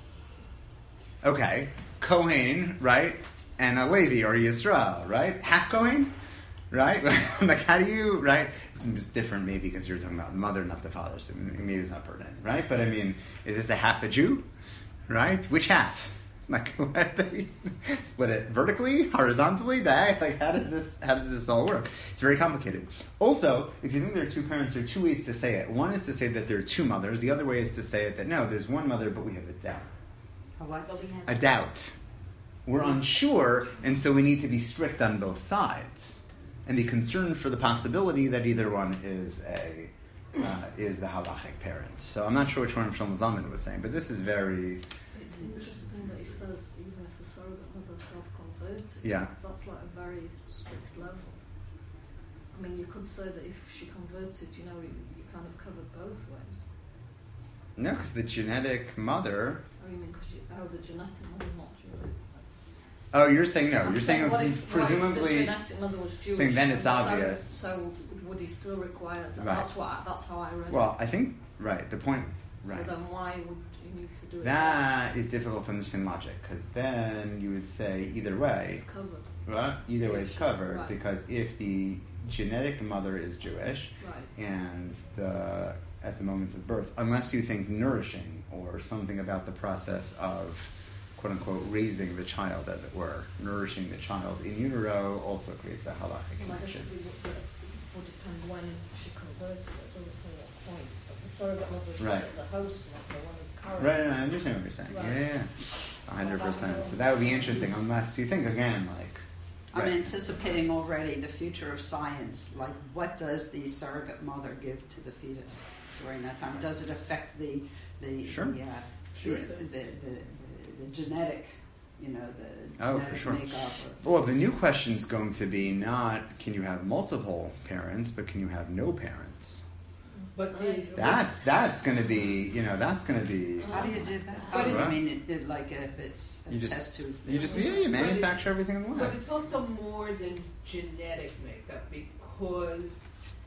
Okay. Kohen, right? And a Levi or Yisrael, right? Half Kohen? Right? Like, how do you, right? It's just different maybe because you're talking about the mother, not the father, so maybe it's not pertinent, right? But I mean, is this a half a Jew? Right? Which half? Like, what do you split it vertically, horizontally, diag- like how does this, how does this all work? It's very complicated. Also, if you think there are two parents, there are two ways to say it. One is to say that there are two mothers. The other way is to say it that no, there's one mother, but we have a doubt. A what? but we have A doubt. We're unsure, and so we need to be strict on both sides. And be concerned for the possibility that either one is a uh, is the halachic parent. So I'm not sure which one Shlomo Zalman was saying, but this is very It's interesting that he says even if the surrogate mother self-converted, Yeah. because that's like a very strict level. I mean, you could say that if she converted, you know, you, you kind of covered both ways. no, because the genetic mother. Oh, you mean because you, oh, the genetic mother's not Jewish. Oh, you're saying no. I'm You're saying, saying what if, what if the presumably. genetic mother was Jewish? saying then and it's the surrogate- obvious. So would he still require that? Right. That's what. I, that's how I read it. Well, I think right. The point. So Right. then why would you need to do it? That is difficult to understand logic because then you would say either way. It's covered. Right? Either way, it's covered Right. because if the genetic mother is Jewish Right. and the at the moment of birth, unless you think nourishing or something about the process of quote unquote raising the child, as it were, nourishing the child in utero also creates a halachic Well, I guess connection. it would, it would depend when she converts it. It doesn't say what point. But the surrogate mother's Right. right. The host, not the one who's carrying. Right, right, I understand what you're saying. Right. Yeah, yeah, yeah. hundred percent. So that would be interesting, unless you think again, like. I'm right. anticipating already the future of science. Like, what does the surrogate mother give to the fetus during that time? Does it affect the the Sure. the, uh, Sure. the, the, the, the, the genetic you know, the Oh, genetic for sure. makeup. Or, Well, the new question is going to be not can you have multiple parents, but can you have no parents? But the, That's that's going to be, you know, that's going to be. how do you do that? But Oh, it's- I mean, it, it, like if it's a You just- test tube. You just yeah, you manufacture everything in the But lab. it's also more than genetic makeup because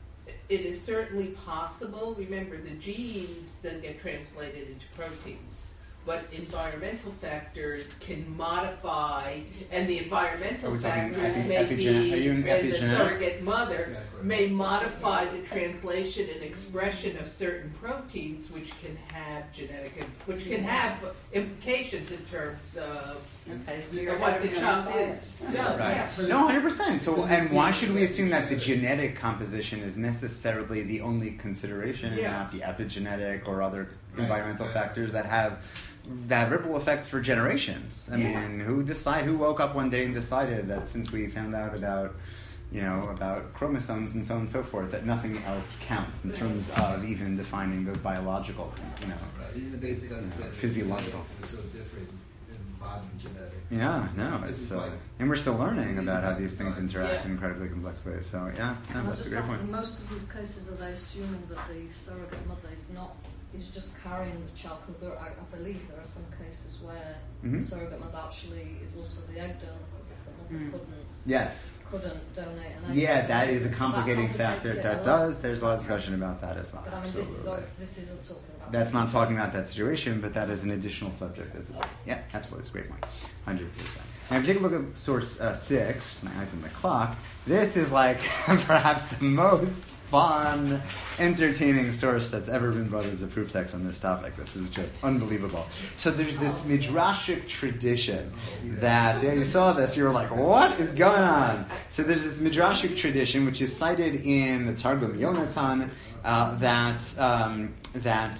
it is certainly possible. Remember, the genes then get translated into proteins, but environmental factors can modify, and the Are environmental we talking factors epi- may epigen- be, are you in and the epigenetics? surrogate mother Exactly. may modify the translation and expression of certain proteins, which can have genetic, which can have implications in terms of Okay, so of you're what the having child science. is. Yeah, Right. yeah. No, one hundred percent. So, But and it's why the- should we assume that the genetic composition is necessarily the only consideration and Yeah. not the epigenetic or other Right, environmental right. factors that have that have ripple effects for generations? I Yeah. mean, who decide who woke up one day and decided that since we found out about you know about chromosomes and so on and so forth that nothing else counts in terms of even defining those biological, you know. Right. Even the basic understanding of Physiological. genetics is so different in modern genetics. Yeah, no, This it's is uh, like- and we're still learning about how these things interact Yeah. in incredibly complex ways. So yeah, no, And I that's a just great ask, point. in most of these cases, are they assuming that the surrogate mother is not is just carrying the child? Because there, I, I believe there are some cases where Mhm. the surrogate mother actually is also the egg donor. Because if the mother Mm. couldn't Yes. couldn't donate an egg, Yeah, for that some is a reason, so complicating complicates factor. it That a lot. does. There's a lot of discussion about that as well. But I mean, this is Absolutely. obviously, this isn't talking about. That's not talking about that situation, but that is an additional subject. Of the, yeah, absolutely. It's a great point. one hundred percent. And if you take a look at source uh, six, my eyes on the clock, this is like perhaps the most fun, entertaining source that's ever been brought as a proof text on this topic. This is just unbelievable. So there's this midrashic tradition that, yeah, you saw this, you were like, what is going on? So there's this midrashic tradition which is cited in the Targum Yonatan uh, that, um, that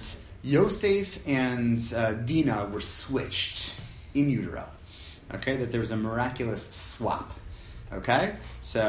Yosef and uh, Dinah were switched in utero. Okay, that there was a miraculous swap. Okay,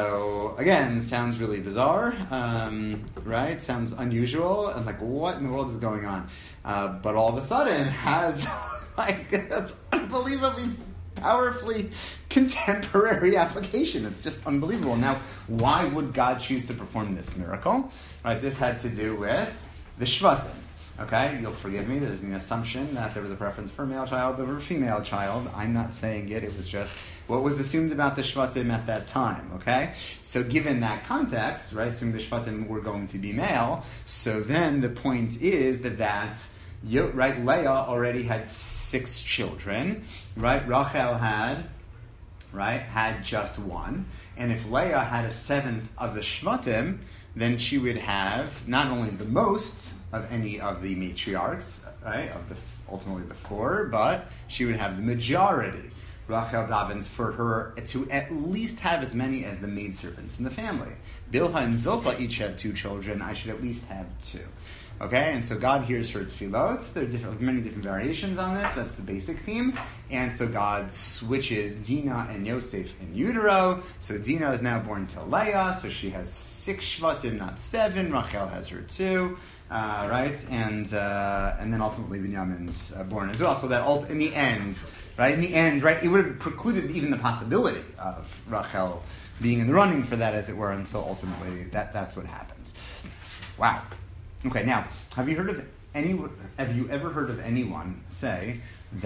so again, sounds really bizarre, um, right? Sounds unusual, and like, what in the world is going on? Uh, but all of a sudden, has like this unbelievably powerfully contemporary application. It's just unbelievable. Now, why would God choose to perform this miracle? Right, this had to do with the Shvatim. Okay, you'll forgive me. There's an assumption that there was a preference for a male child over a female child. I'm not saying it. It was just what was assumed about the Shvatim at that time. Okay, so given that context, right, assume the Shvatim were going to be male. So then the point is that that right, Leah already had six children. Right, Rachel had right had just one, and if Leah had a seventh of the Shvatim, then she would have not only the most of any of the matriarchs, right, of the ultimately the four, but she would have the majority. Rachel davens for her to at least have as many as the maidservants in the family. Bilhah and Zilpah each have two children. I should at least have two. Okay, and so God hears her tefillot. There are different, many different variations on this. That's the basic theme. And so God switches Dinah and Yosef in utero. So Dinah is now born to Leah, so she has six shvatim, not seven. Rachel has her two, uh, right? And uh, and then ultimately Binyamin's uh, born as well. So that ult- in the end, right? In the end, right, it would have precluded even the possibility of Rachel being in the running for that, as it were. And so ultimately, that that's what happens. Wow. Okay, now, have you heard of any? Have you ever heard of anyone say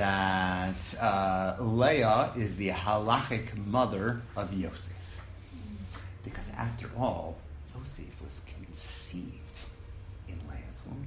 that uh, Leah is the halachic mother of Yosef? Because after all, Yosef was conceived in Leah's womb,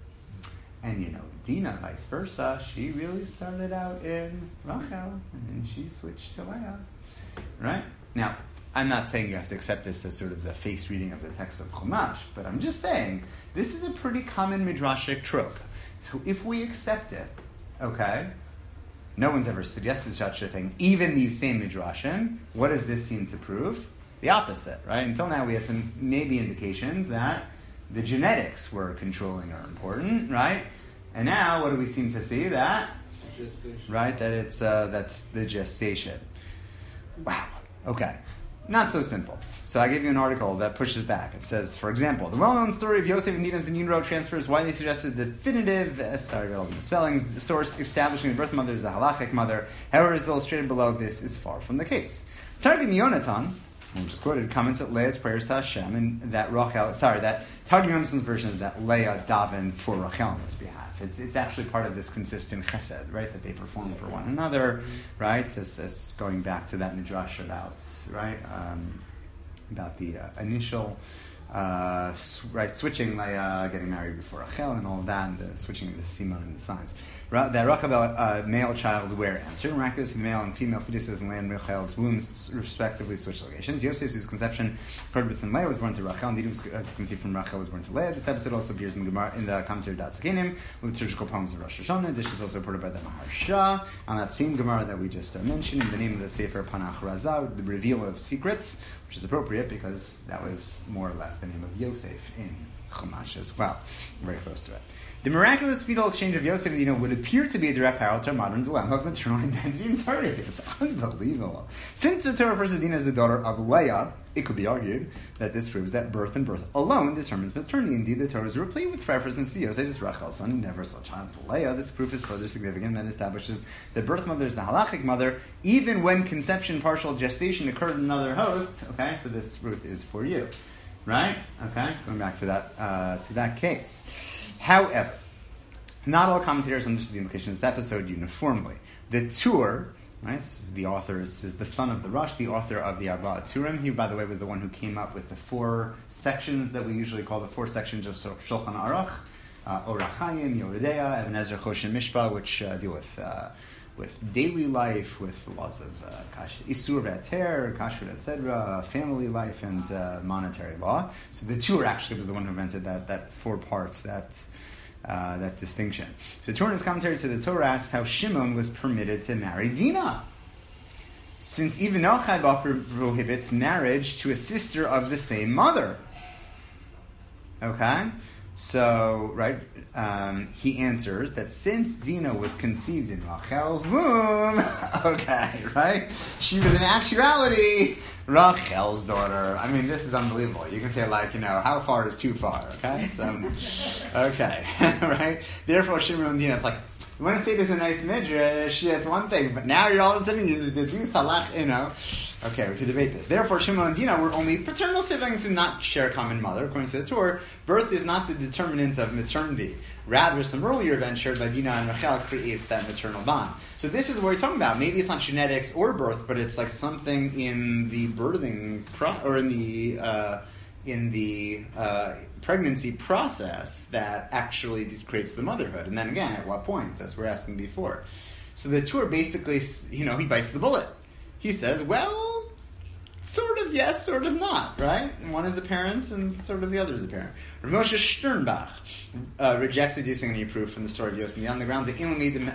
and you know, Dinah, vice versa, she really started out in Rachel, and then she switched to Leah. Right now. I'm not saying you have to accept this as sort of the face reading of the text of Chumash, but I'm just saying this is a pretty common midrashic trope. So if we accept it, okay, no one's ever suggested such a thing. Even these same midrashim, what does this seem to prove? The opposite, right? Until now we had some maybe indications that the genetics were controlling or important, right? And now what do we seem to see? That, Gestation. right, that it's uh, that's the gestation. Wow. Okay. Not so simple. So I gave you an article that pushes back. It says, for example, the well-known story of Yosef and Dina's Zinun transfers widely suggested the definitive, uh, sorry about all the misspellings, source establishing the birth mother as a halachic mother. However, as illustrated below, this is far from the case. Targum Yonatan, which is quoted, comments at Leah's prayers to Hashem, and that Rachel, sorry, that Targum Yonatan's version is that Leah davened for Rachel on his behalf. It's it's actually part of this consistent chesed, right, that they perform for one another, right, as, as going back to that midrash about, right, um, about the uh, initial, uh, sw- right, switching Leah, getting married before Rachel, and all of that, and the switching the Sima and the signs. Ra- that Rachel, uh, male child, where answer. Miraculously, male and female fetuses in land Rachel's wombs respectively switched locations. Yosef, whose conception occurred within Leah, was born to Rachel. Indeed, was uh, conceived from Rachel, was born to Leah. This episode also appears in the Gemara, in the commentary of Datzakinim, with liturgical poems of Rosh Hashanah. This is also reported by the Maharsha on that same Gemara that we just uh, mentioned, in the name of the Sefer Panach Razah, the reveal of secrets, which is appropriate because that was more or less the name of Yosef in Chumash as well. Very close to it. The miraculous fetal exchange of Yosef and Dina would appear to be a direct parallel to our modern dilemma of maternal identity and surrogacy. It's unbelievable. Since the Torah refers to Dina as the daughter of Leah, it could be argued that this proves that birth and birth alone determines maternity. Indeed, the Torah is replete with references to Yosef as Rachel's son, never saw a child for Leah. This proof is further significant and establishes that birth mother is the halachic mother, even when conception, partial gestation occurred in another host. Okay, so this Ruth is for you. Right? Okay, going back to that uh, to that case. However, not all commentators understood the implication of this episode uniformly. The Tur, right, this is the author, this is the son of the Rosh, the author of the Arba Turim. He, by the way, was the one who came up with the four sections that we usually call the four sections of Shulchan Aruch, uh, Orach Chaim, Yoredeah, Even Ezra, Choshen Mishpah, which uh, deal with uh, with daily life, with the laws of uh, kash, Isur V'Ater, Kashrut, et cetera, family life, and uh, monetary law. So the Tur actually was the one who invented that that four parts, that uh, that distinction. So the Torah in his commentary to the Torah asks how Shimon was permitted to marry Dinah, since even Yochai prohibits marriage to a sister of the same mother. Okay? So, right, um, he answers that since Dinah was conceived in Rachel's womb, okay, right, she was in actuality Rachel's daughter. I mean, this is unbelievable. You can say, like, you know, how far is too far, okay? So, okay, right? Therefore, Shimon and Dinah, it's like, you want to say this is a nice midrash, it's one thing, but now you're all of a sudden, you do salach, you know. Okay, we could debate this. Therefore, Shimon and Dinah were only paternal siblings and not share a common mother. According to the Torah, birth is not the determinant of maternity. Rather, some earlier event shared by Dinah and Rachel creates that maternal bond. So this is what we're talking about. Maybe it's not genetics or birth, but it's like something in the birthing pro- or in the uh, in the uh, pregnancy process that actually creates the motherhood. And then again, at what point? As we're asking before. So the Torah basically, you know, he bites the bullet. He says, well, sort of yes, sort of not, right? And one is apparent and sort of the other is apparent. Rav Moshe Sternbach uh, rejects deducing any proof from the story of Yosef on the ground that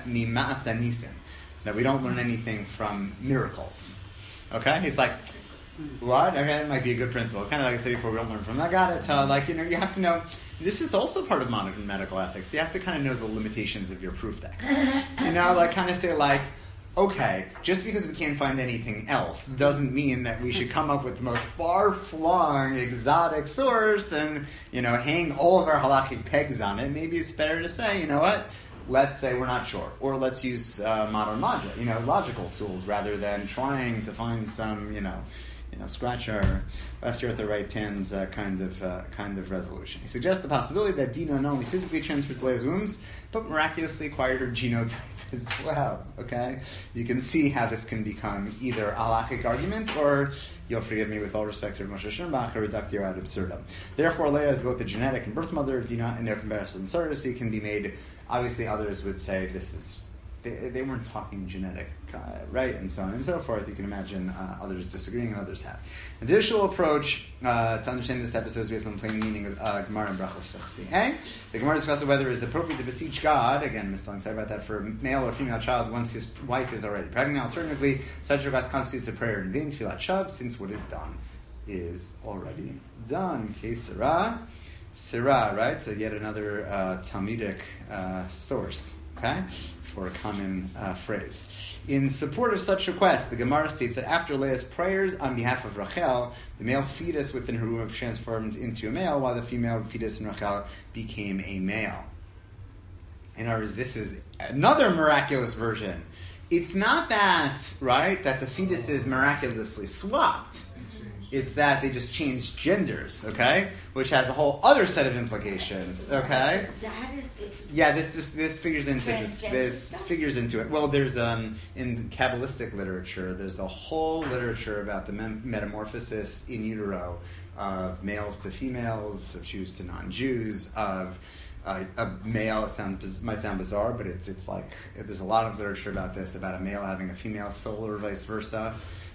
that we don't learn anything from miracles. Okay? He's like, what? Okay, that might be a good principle. It's kind of like I said before, we don't learn from that. I got it. So, like, you know, you have to know, this is also part of modern medical ethics. You have to kind of know the limitations of your proof text. You know, like, kind of say, like, okay, just because we can't find anything else doesn't mean that we should come up with the most far-flung, exotic source and, you know, hang all of our halakhic pegs on it. Maybe it's better to say, you know what, let's say we're not sure. Or let's use uh, modern logic, you know, logical tools rather than trying to find some, you know, you know, scratch our left ear at the right hands uh, kind of uh, kind of resolution. He suggests the possibility that Dinah not only physically transferred to Leah's wombs, but miraculously acquired her genotype as well. Okay, you can see how this can become either a halachic argument, or you'll forgive me with all respect to Moshe Sternbach, a reductio ad absurdum. Therefore, Leah is both the genetic and birth mother of Dinah, and no comparison surrogacy can be made. Obviously, others would say this is. They, they weren't talking genetic, uh, right, and so on and so forth. You can imagine uh, others disagreeing and others have. An additional approach uh, to understand this episode is based on the plain meaning of uh, Gemara and Brachos sixty. Hey? The Gemara discusses whether it is appropriate to beseech God, again, Miss Long, sorry about that, for a male or female child once his wife is already pregnant. Alternatively, such request constitutes a prayer in vain, tefillat shav, since what is done is already done. Okay, Sarah. Sarah, right? So yet another uh, Talmudic uh, source. okay, for a common uh, phrase. In support of such requests, the Gemara states that after Leah's prayers on behalf of Rachel, the male fetus within her womb transformed into a male, while the female fetus in Rachel became a male. In other words, this is another miraculous version. It's not that, right, that the fetus is miraculously swapped. It's that they just changed genders, okay? Which has a whole other set of implications, okay? That is the Yeah, this this, this figures into this, Transgender this stuff? figures into it. Well, there's um in Kabbalistic literature, there's a whole literature about the mem- metamorphosis in utero of males to females, of Jews to non-Jews, of uh, a male. It sounds might sound bizarre, but it's it's like there's a lot of literature about this, about a male having a female soul or vice versa.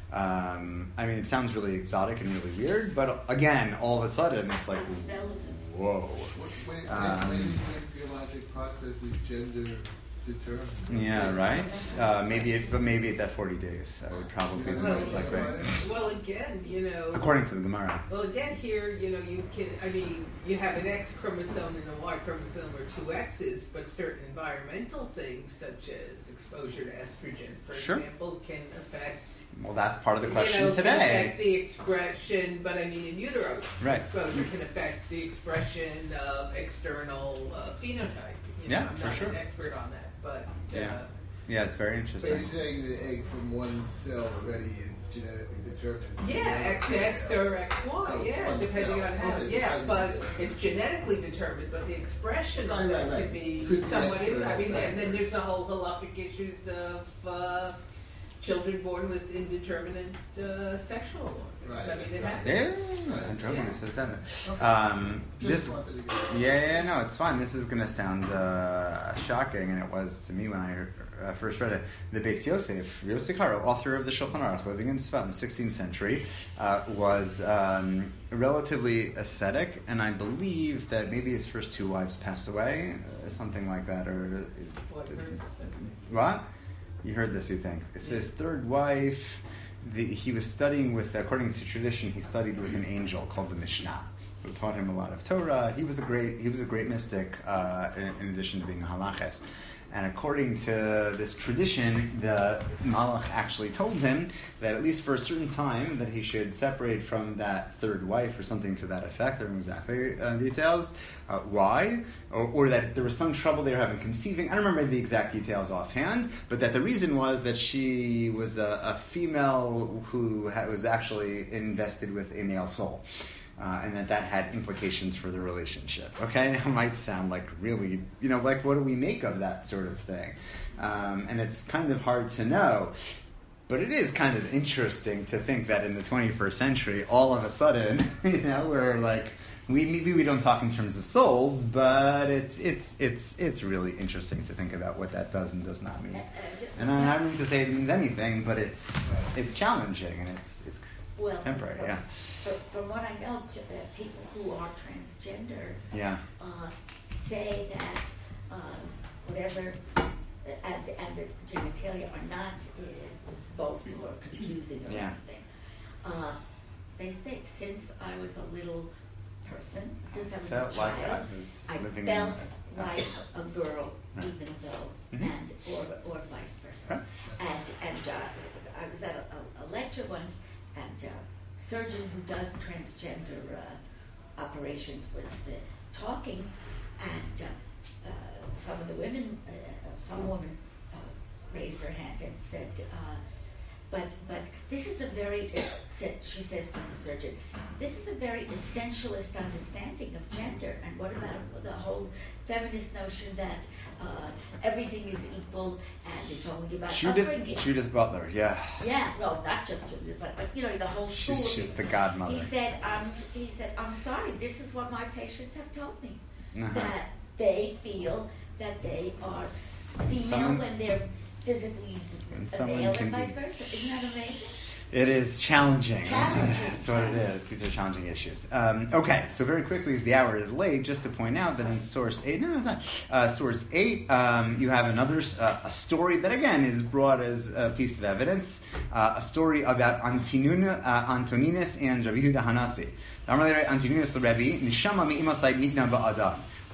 Um, I mean, it sounds really exotic and really weird, but again, all of a sudden, it's like, It's relevant. whoa. When, when, Um, when the embryologic process is gender determined. Yeah, right. Uh, maybe, it, but maybe at that forty days, that would probably be the Well, most likely, well, again, you know. according to the Gemara. Well, again, here, you know, you can, I mean, you have an X chromosome and a Y chromosome or two X's, but certain environmental things, such as exposure to estrogen, for Sure. example, can affect, Well, that's part of the question you know, can affect today. the expression, but I mean, in utero, Right. exposure can affect the expression of external uh, phenotype. You know, Yeah, I'm for not sure. an expert on that, but, uh, Yeah. Yeah, it's very But interesting. you're saying the egg from one cell already is genetically determined. yeah, X X or X Y, So it's yeah, one depending cell. on how, Okay, so yeah, I- but it's genetically determined, but the expression Right, of right, that right. could be Could be somewhat, extra, I mean, right. and then there's the whole halachic issues of, uh, children born with indeterminate, uh, sexual organs. Right, I mean, it right. happens. Yeah, Andromeda Yeah. says that. Okay. Um, Just this, wanted to get yeah, yeah, no, it's fine. This is going to sound uh, shocking, and it was to me when I heard, uh, first read it. The Beis Yosef, Yosef Karo, author of the Shulchan Aruch, living in Sfat in the sixteenth century, uh, was um, relatively ascetic, and I believe that maybe his first two wives passed away, uh, something like that, or What hurts? what? You heard this, you think? It's his third wife. The, he was studying with, according to tradition, he studied with an angel called the Mishnah, who taught him a lot of Torah. He was a great, he was a great mystic, uh, in, in addition to being a halachist. And according to this tradition, the Malach actually told him that at least for a certain time that he should separate from that third wife or something to that effect. I don't know exactly uh, details. Uh, why? Or, or that there was some trouble they were having conceiving. I don't remember the exact details offhand, but that the reason was that she was a, a female who ha- was actually invested with a male soul. Uh, and that that had implications for the relationship. Okay, and it might sound like really, you know, like what do we make of that sort of thing? Um, and it's kind of hard to know. But it is kind of interesting to think that in the twenty-first century, all of a sudden, you know, we're like, we maybe we don't talk in terms of souls, but it's it's it's it's really interesting to think about what that does and does not mean. Uh, uh, just- And I don't mean to say it means anything, but it's it's challenging and it's it's well, temporary, from, yeah. From, from what I know, j- uh, people who are transgender yeah. uh, say that uh, whatever, uh, and, and the genitalia are not uh, both or confusing or Yeah. anything. Uh, they say since I was a little person, since I was Felt a like child, I was I living felt in a- like a girl, Right. even though, Mhm. and or or vice versa. Right. And and uh, I was at a, a, a lecture once, and uh, surgeon who does transgender uh, operations was uh, talking, and uh, uh, some of the women, uh, uh, some woman uh, raised her hand and said, uh, but but this is a very, uh, said, she says to the surgeon, this is a very essentialist understanding of gender, and what about the whole feminist notion that uh, everything is equal and it's only about Judith upbringing? Judith Butler, yeah. Yeah, well, not just Judith, but, but you know, the whole school. She's she's the godmother. He said, um, he said, I'm sorry, this is what my patients have told me. Uh-huh. That they feel that they are female Someone- when they're physically And a someone male can and vice be- versa. Isn't that amazing? It is challenging. Challenging. That's what it is. These are challenging issues. Um, okay, so very quickly, as the hour is late, just to point out that in source eight, no, no, it's not. Uh, source eight, um, you have another uh, a story that again is brought as a piece of evidence. Uh, a story about Antinuna, uh, Antoninus and Rabbi Yehuda Hanasi. Amalei Antoninus the Rebbe, Nishama mi'imasai mitna ba'adam.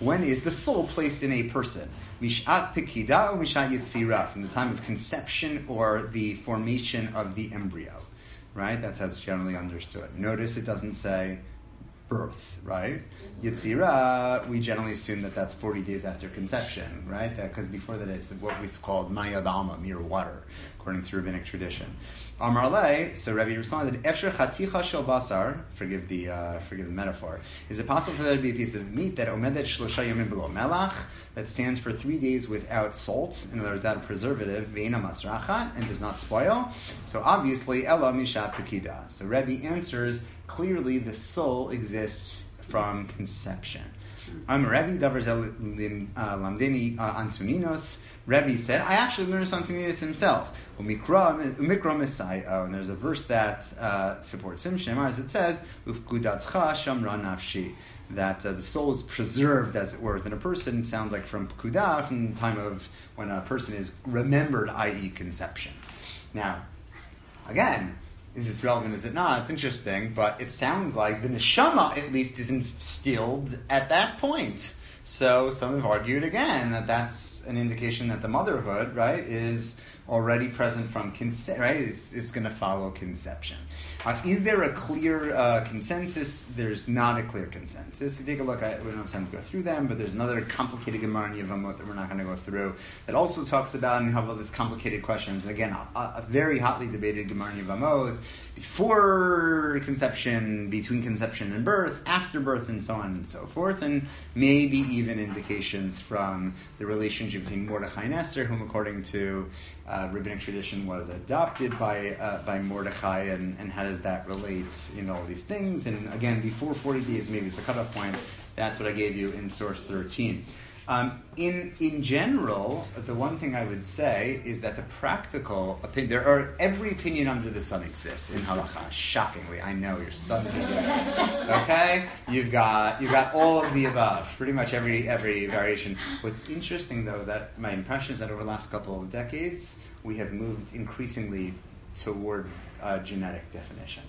When is the soul placed in a person? Mishat Pekida or Mishat Yitzira, from the time of conception or the formation of the embryo. Right? That's how it's generally understood. Notice it doesn't say birth, right? Yitzira, we generally assume that that's forty days after conception, right? Because before that it's what we called Maya Balma, mere water, according to rabbinic tradition. Amar Lei, so Rabbi responded, Efsher chaticha shel basar, forgive the uh, forgive the metaphor. Is it possible for there to be a piece of meat that omedet shlosha yomim below melach, that stands for three days without salt, in other words, without a preservative, ve'ena masrachat, and does not spoil? So obviously, ela mishat pekida. So Rabbi answers, clearly the soul exists from conception. I'm Rabbi Davar Lamdini Antoninos. Rabbi said, I actually learned this Antoninos himself. Umikra Messiah. Oh, and there's a verse that uh, supports him. Shemar, as it says, Ufkudatcha Shamra Nafshi, that uh, the soul is preserved, as it were, within a person. It sounds like from Pkudah, from the time of when a person is remembered, that is conception. Now, again, is this relevant, is it not? It's interesting, but it sounds like the neshama, at least, is instilled at that point. So some have argued, again, that that's an indication that the motherhood, right, is already present from conce- right, is, is going to follow conception. Uh, is there a clear uh, consensus? There's not a clear consensus. You take a look at, we don't have time to go through them, but there's another complicated Gemara in Yevamot that we're not going to go through that also talks about and have all these complicated questions. And again, a, a very hotly debated Gemara in Yevamot, before conception, between conception and birth, after birth, and so on and so forth, and maybe even indications from the relationship between Mordechai and Esther, whom according to uh, rabbinic tradition was adopted by uh, by Mordechai, and, and how does that relate in all these things? And again, before forty days maybe is the cutoff point. That's what I gave you in source thirteen. Um, in in general, the one thing I would say is that the practical opinion, there are every opinion under the sun exists in halacha. Shockingly, I know you're stunned to death. Okay, you've got you've got all of the above, pretty much every every variation. What's interesting though is that my impression is that over the last couple of decades we have moved increasingly toward uh, genetic definition.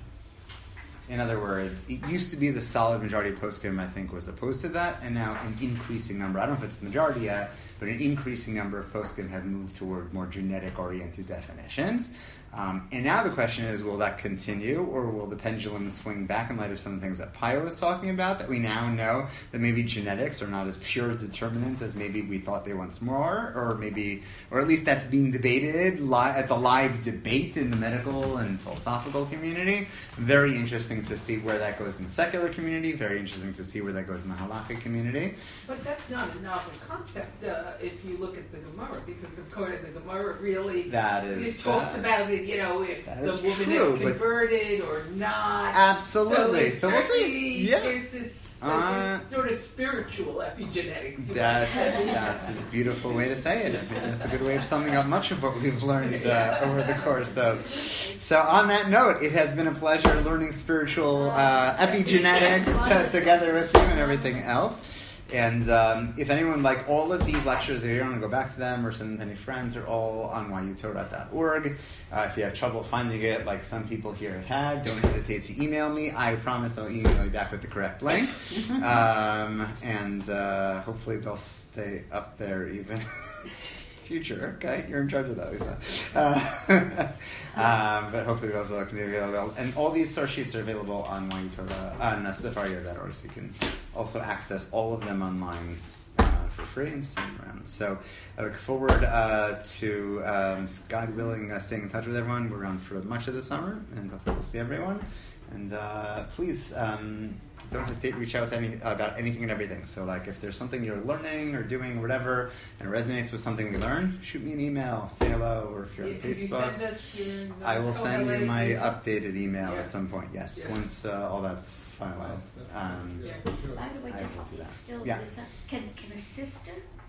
In other words, it used to be the solid majority of poskim, I think, was opposed to that, and now an increasing number, I don't know if it's the majority yet, but an increasing number of poskim have moved toward more genetic-oriented definitions. Um, and now the question is, will that continue, or will the pendulum swing back in light of some of the things that Pio was talking about, that we now know that maybe genetics are not as pure a determinant as maybe we thought they once were, or maybe, or at least that's being debated. Li- it's a live debate in the medical and philosophical community. Very interesting to see where that goes in the secular community. Very interesting to see where that goes in the halakhic community. But that's not a novel concept uh, if you look at the Gemara, because according to the Gemara, really, that is, it talks uh, about it, you know, if that the is woman true, is converted or not. Absolutely. So, So we'll see. Yeah. There's this, uh, Uh, this sort of spiritual epigenetics. you That's might say. that's a beautiful way to say it. I mean, that's a good way of summing up much of what we've learned uh, over the course of. So on that note, it has been a pleasure learning spiritual uh, epigenetics uh, together with you and everything else. And um, if anyone, like all of these lectures are here, want to go back to them or send them to any friends, they're all on y u torah dot org. Uh, if you have trouble finding it, like some people here have had, don't hesitate to email me. I promise I'll email you back with the correct link. Um, and uh, hopefully they'll stay up there even future. Okay, you're in charge of that, Lisa. Uh, um, but hopefully those will be available. And all these source sheets are available on y u torah on uh, sefaria dot org, so you can also access all of them online uh, for free and send them around. So I look forward uh, to, um, God willing, uh, staying in touch with everyone. We're around for much of the summer, and hopefully we'll see everyone. And uh, please um, don't hesitate to reach out with any about anything and everything. So, like, if there's something you're learning or doing or whatever, and it resonates with something we learn, shoot me an email, say hello, or if you're on Can you Facebook, send us your, uh, I will send you my email? updated email Yeah. at some point. Yes, Yeah. once uh, all that's finalized. Um, Yeah, Yeah. sure. By the way, I just will do that. still, Yeah. Lisa, can can a sister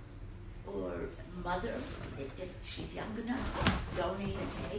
or mother, if, if she's young enough, donate an egg?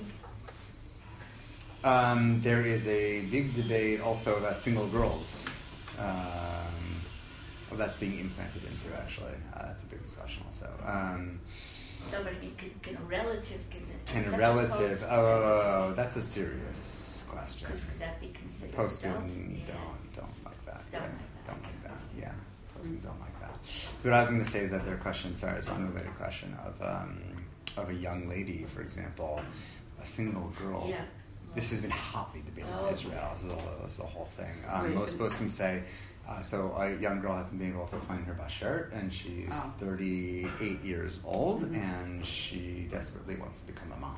Um, there is a big debate also about single girls. Um, well, that's being implanted into, actually. Uh, that's a big discussion also. Um, No, but I mean, can, can a relative give it? can a such relative... post- Oh, that's a serious question. Because could that be considered Posting adult? don't, Yeah. don't like that. Don't yeah. like that. Don't like that, yeah. Posting don't like that. What I was going to say is that their question, sorry, it's an unrelated question of um, of a young lady, for example, a single girl. Yeah. This has been hotly debated Oh. in Israel. This is, a, this is the whole thing. Um, Right. most poskim say, uh, so a young girl hasn't been able to find her bashert, and she's Oh. thirty-eight years old, Mhm. and she desperately wants to become a mom.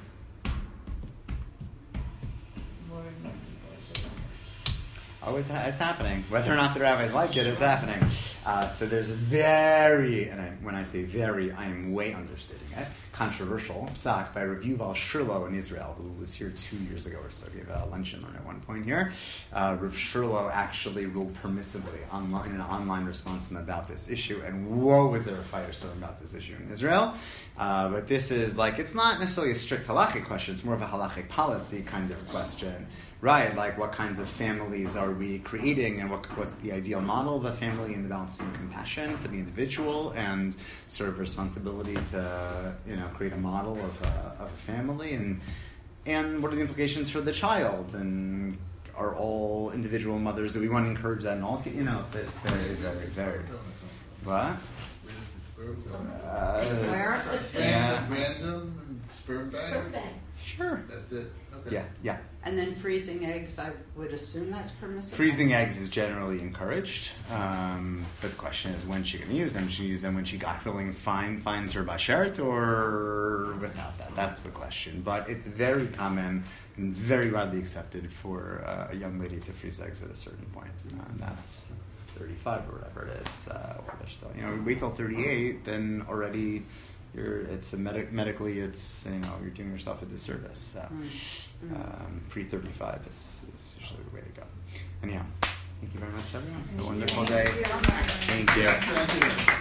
More and more people are doing this. Oh, it's, ha- it's happening. Whether or not the rabbis like it, it's happening. Uh, so there's a very, and I, when I say very, I am way understating it, controversial psak by Rav Yuval Shurlo in Israel, who was here two years ago or so, gave a lunch and learn at one point here. Uh, Rav Shurlo actually ruled permissively online, in an online response to him about this issue, and whoa, was there a firestorm about this issue in Israel. Uh, but this is like, it's not necessarily a strict halachic question, it's more of a halachic policy kind of question. Right, like what kinds of families are we creating, and what, what's the ideal model of a family, and the balance between compassion for the individual and sort of responsibility to, you know, create a model of a, of a family, and and what are the implications for the child, and are all individual mothers, do we want to encourage that in all, you know, it's very, very, very, what? Where does the sperm come out? Uh, Where? yeah. Random, random sperm bank? Sperm bank. Sure. That's it? Okay. Yeah, yeah. And then freezing eggs, I would assume that's permissible. Freezing eggs is generally encouraged, um, but the question is when she can use them. She use them when she got fillings, fine, finds her bashert, or without that. That's the question. But it's very common and very widely accepted for uh, a young lady to freeze eggs at a certain point. Uh, and that's thirty-five or whatever it is. Uh, or they're still, you know, we wait till thirty-eight, then already you're. It's a medic medically, it's, you know, you're doing yourself a disservice. So. Mm. Mm. Um, pre thirty-five is, is usually the way to go. Anyhow, thank you very much, everyone. Have a wonderful day. Thank you. Thank you.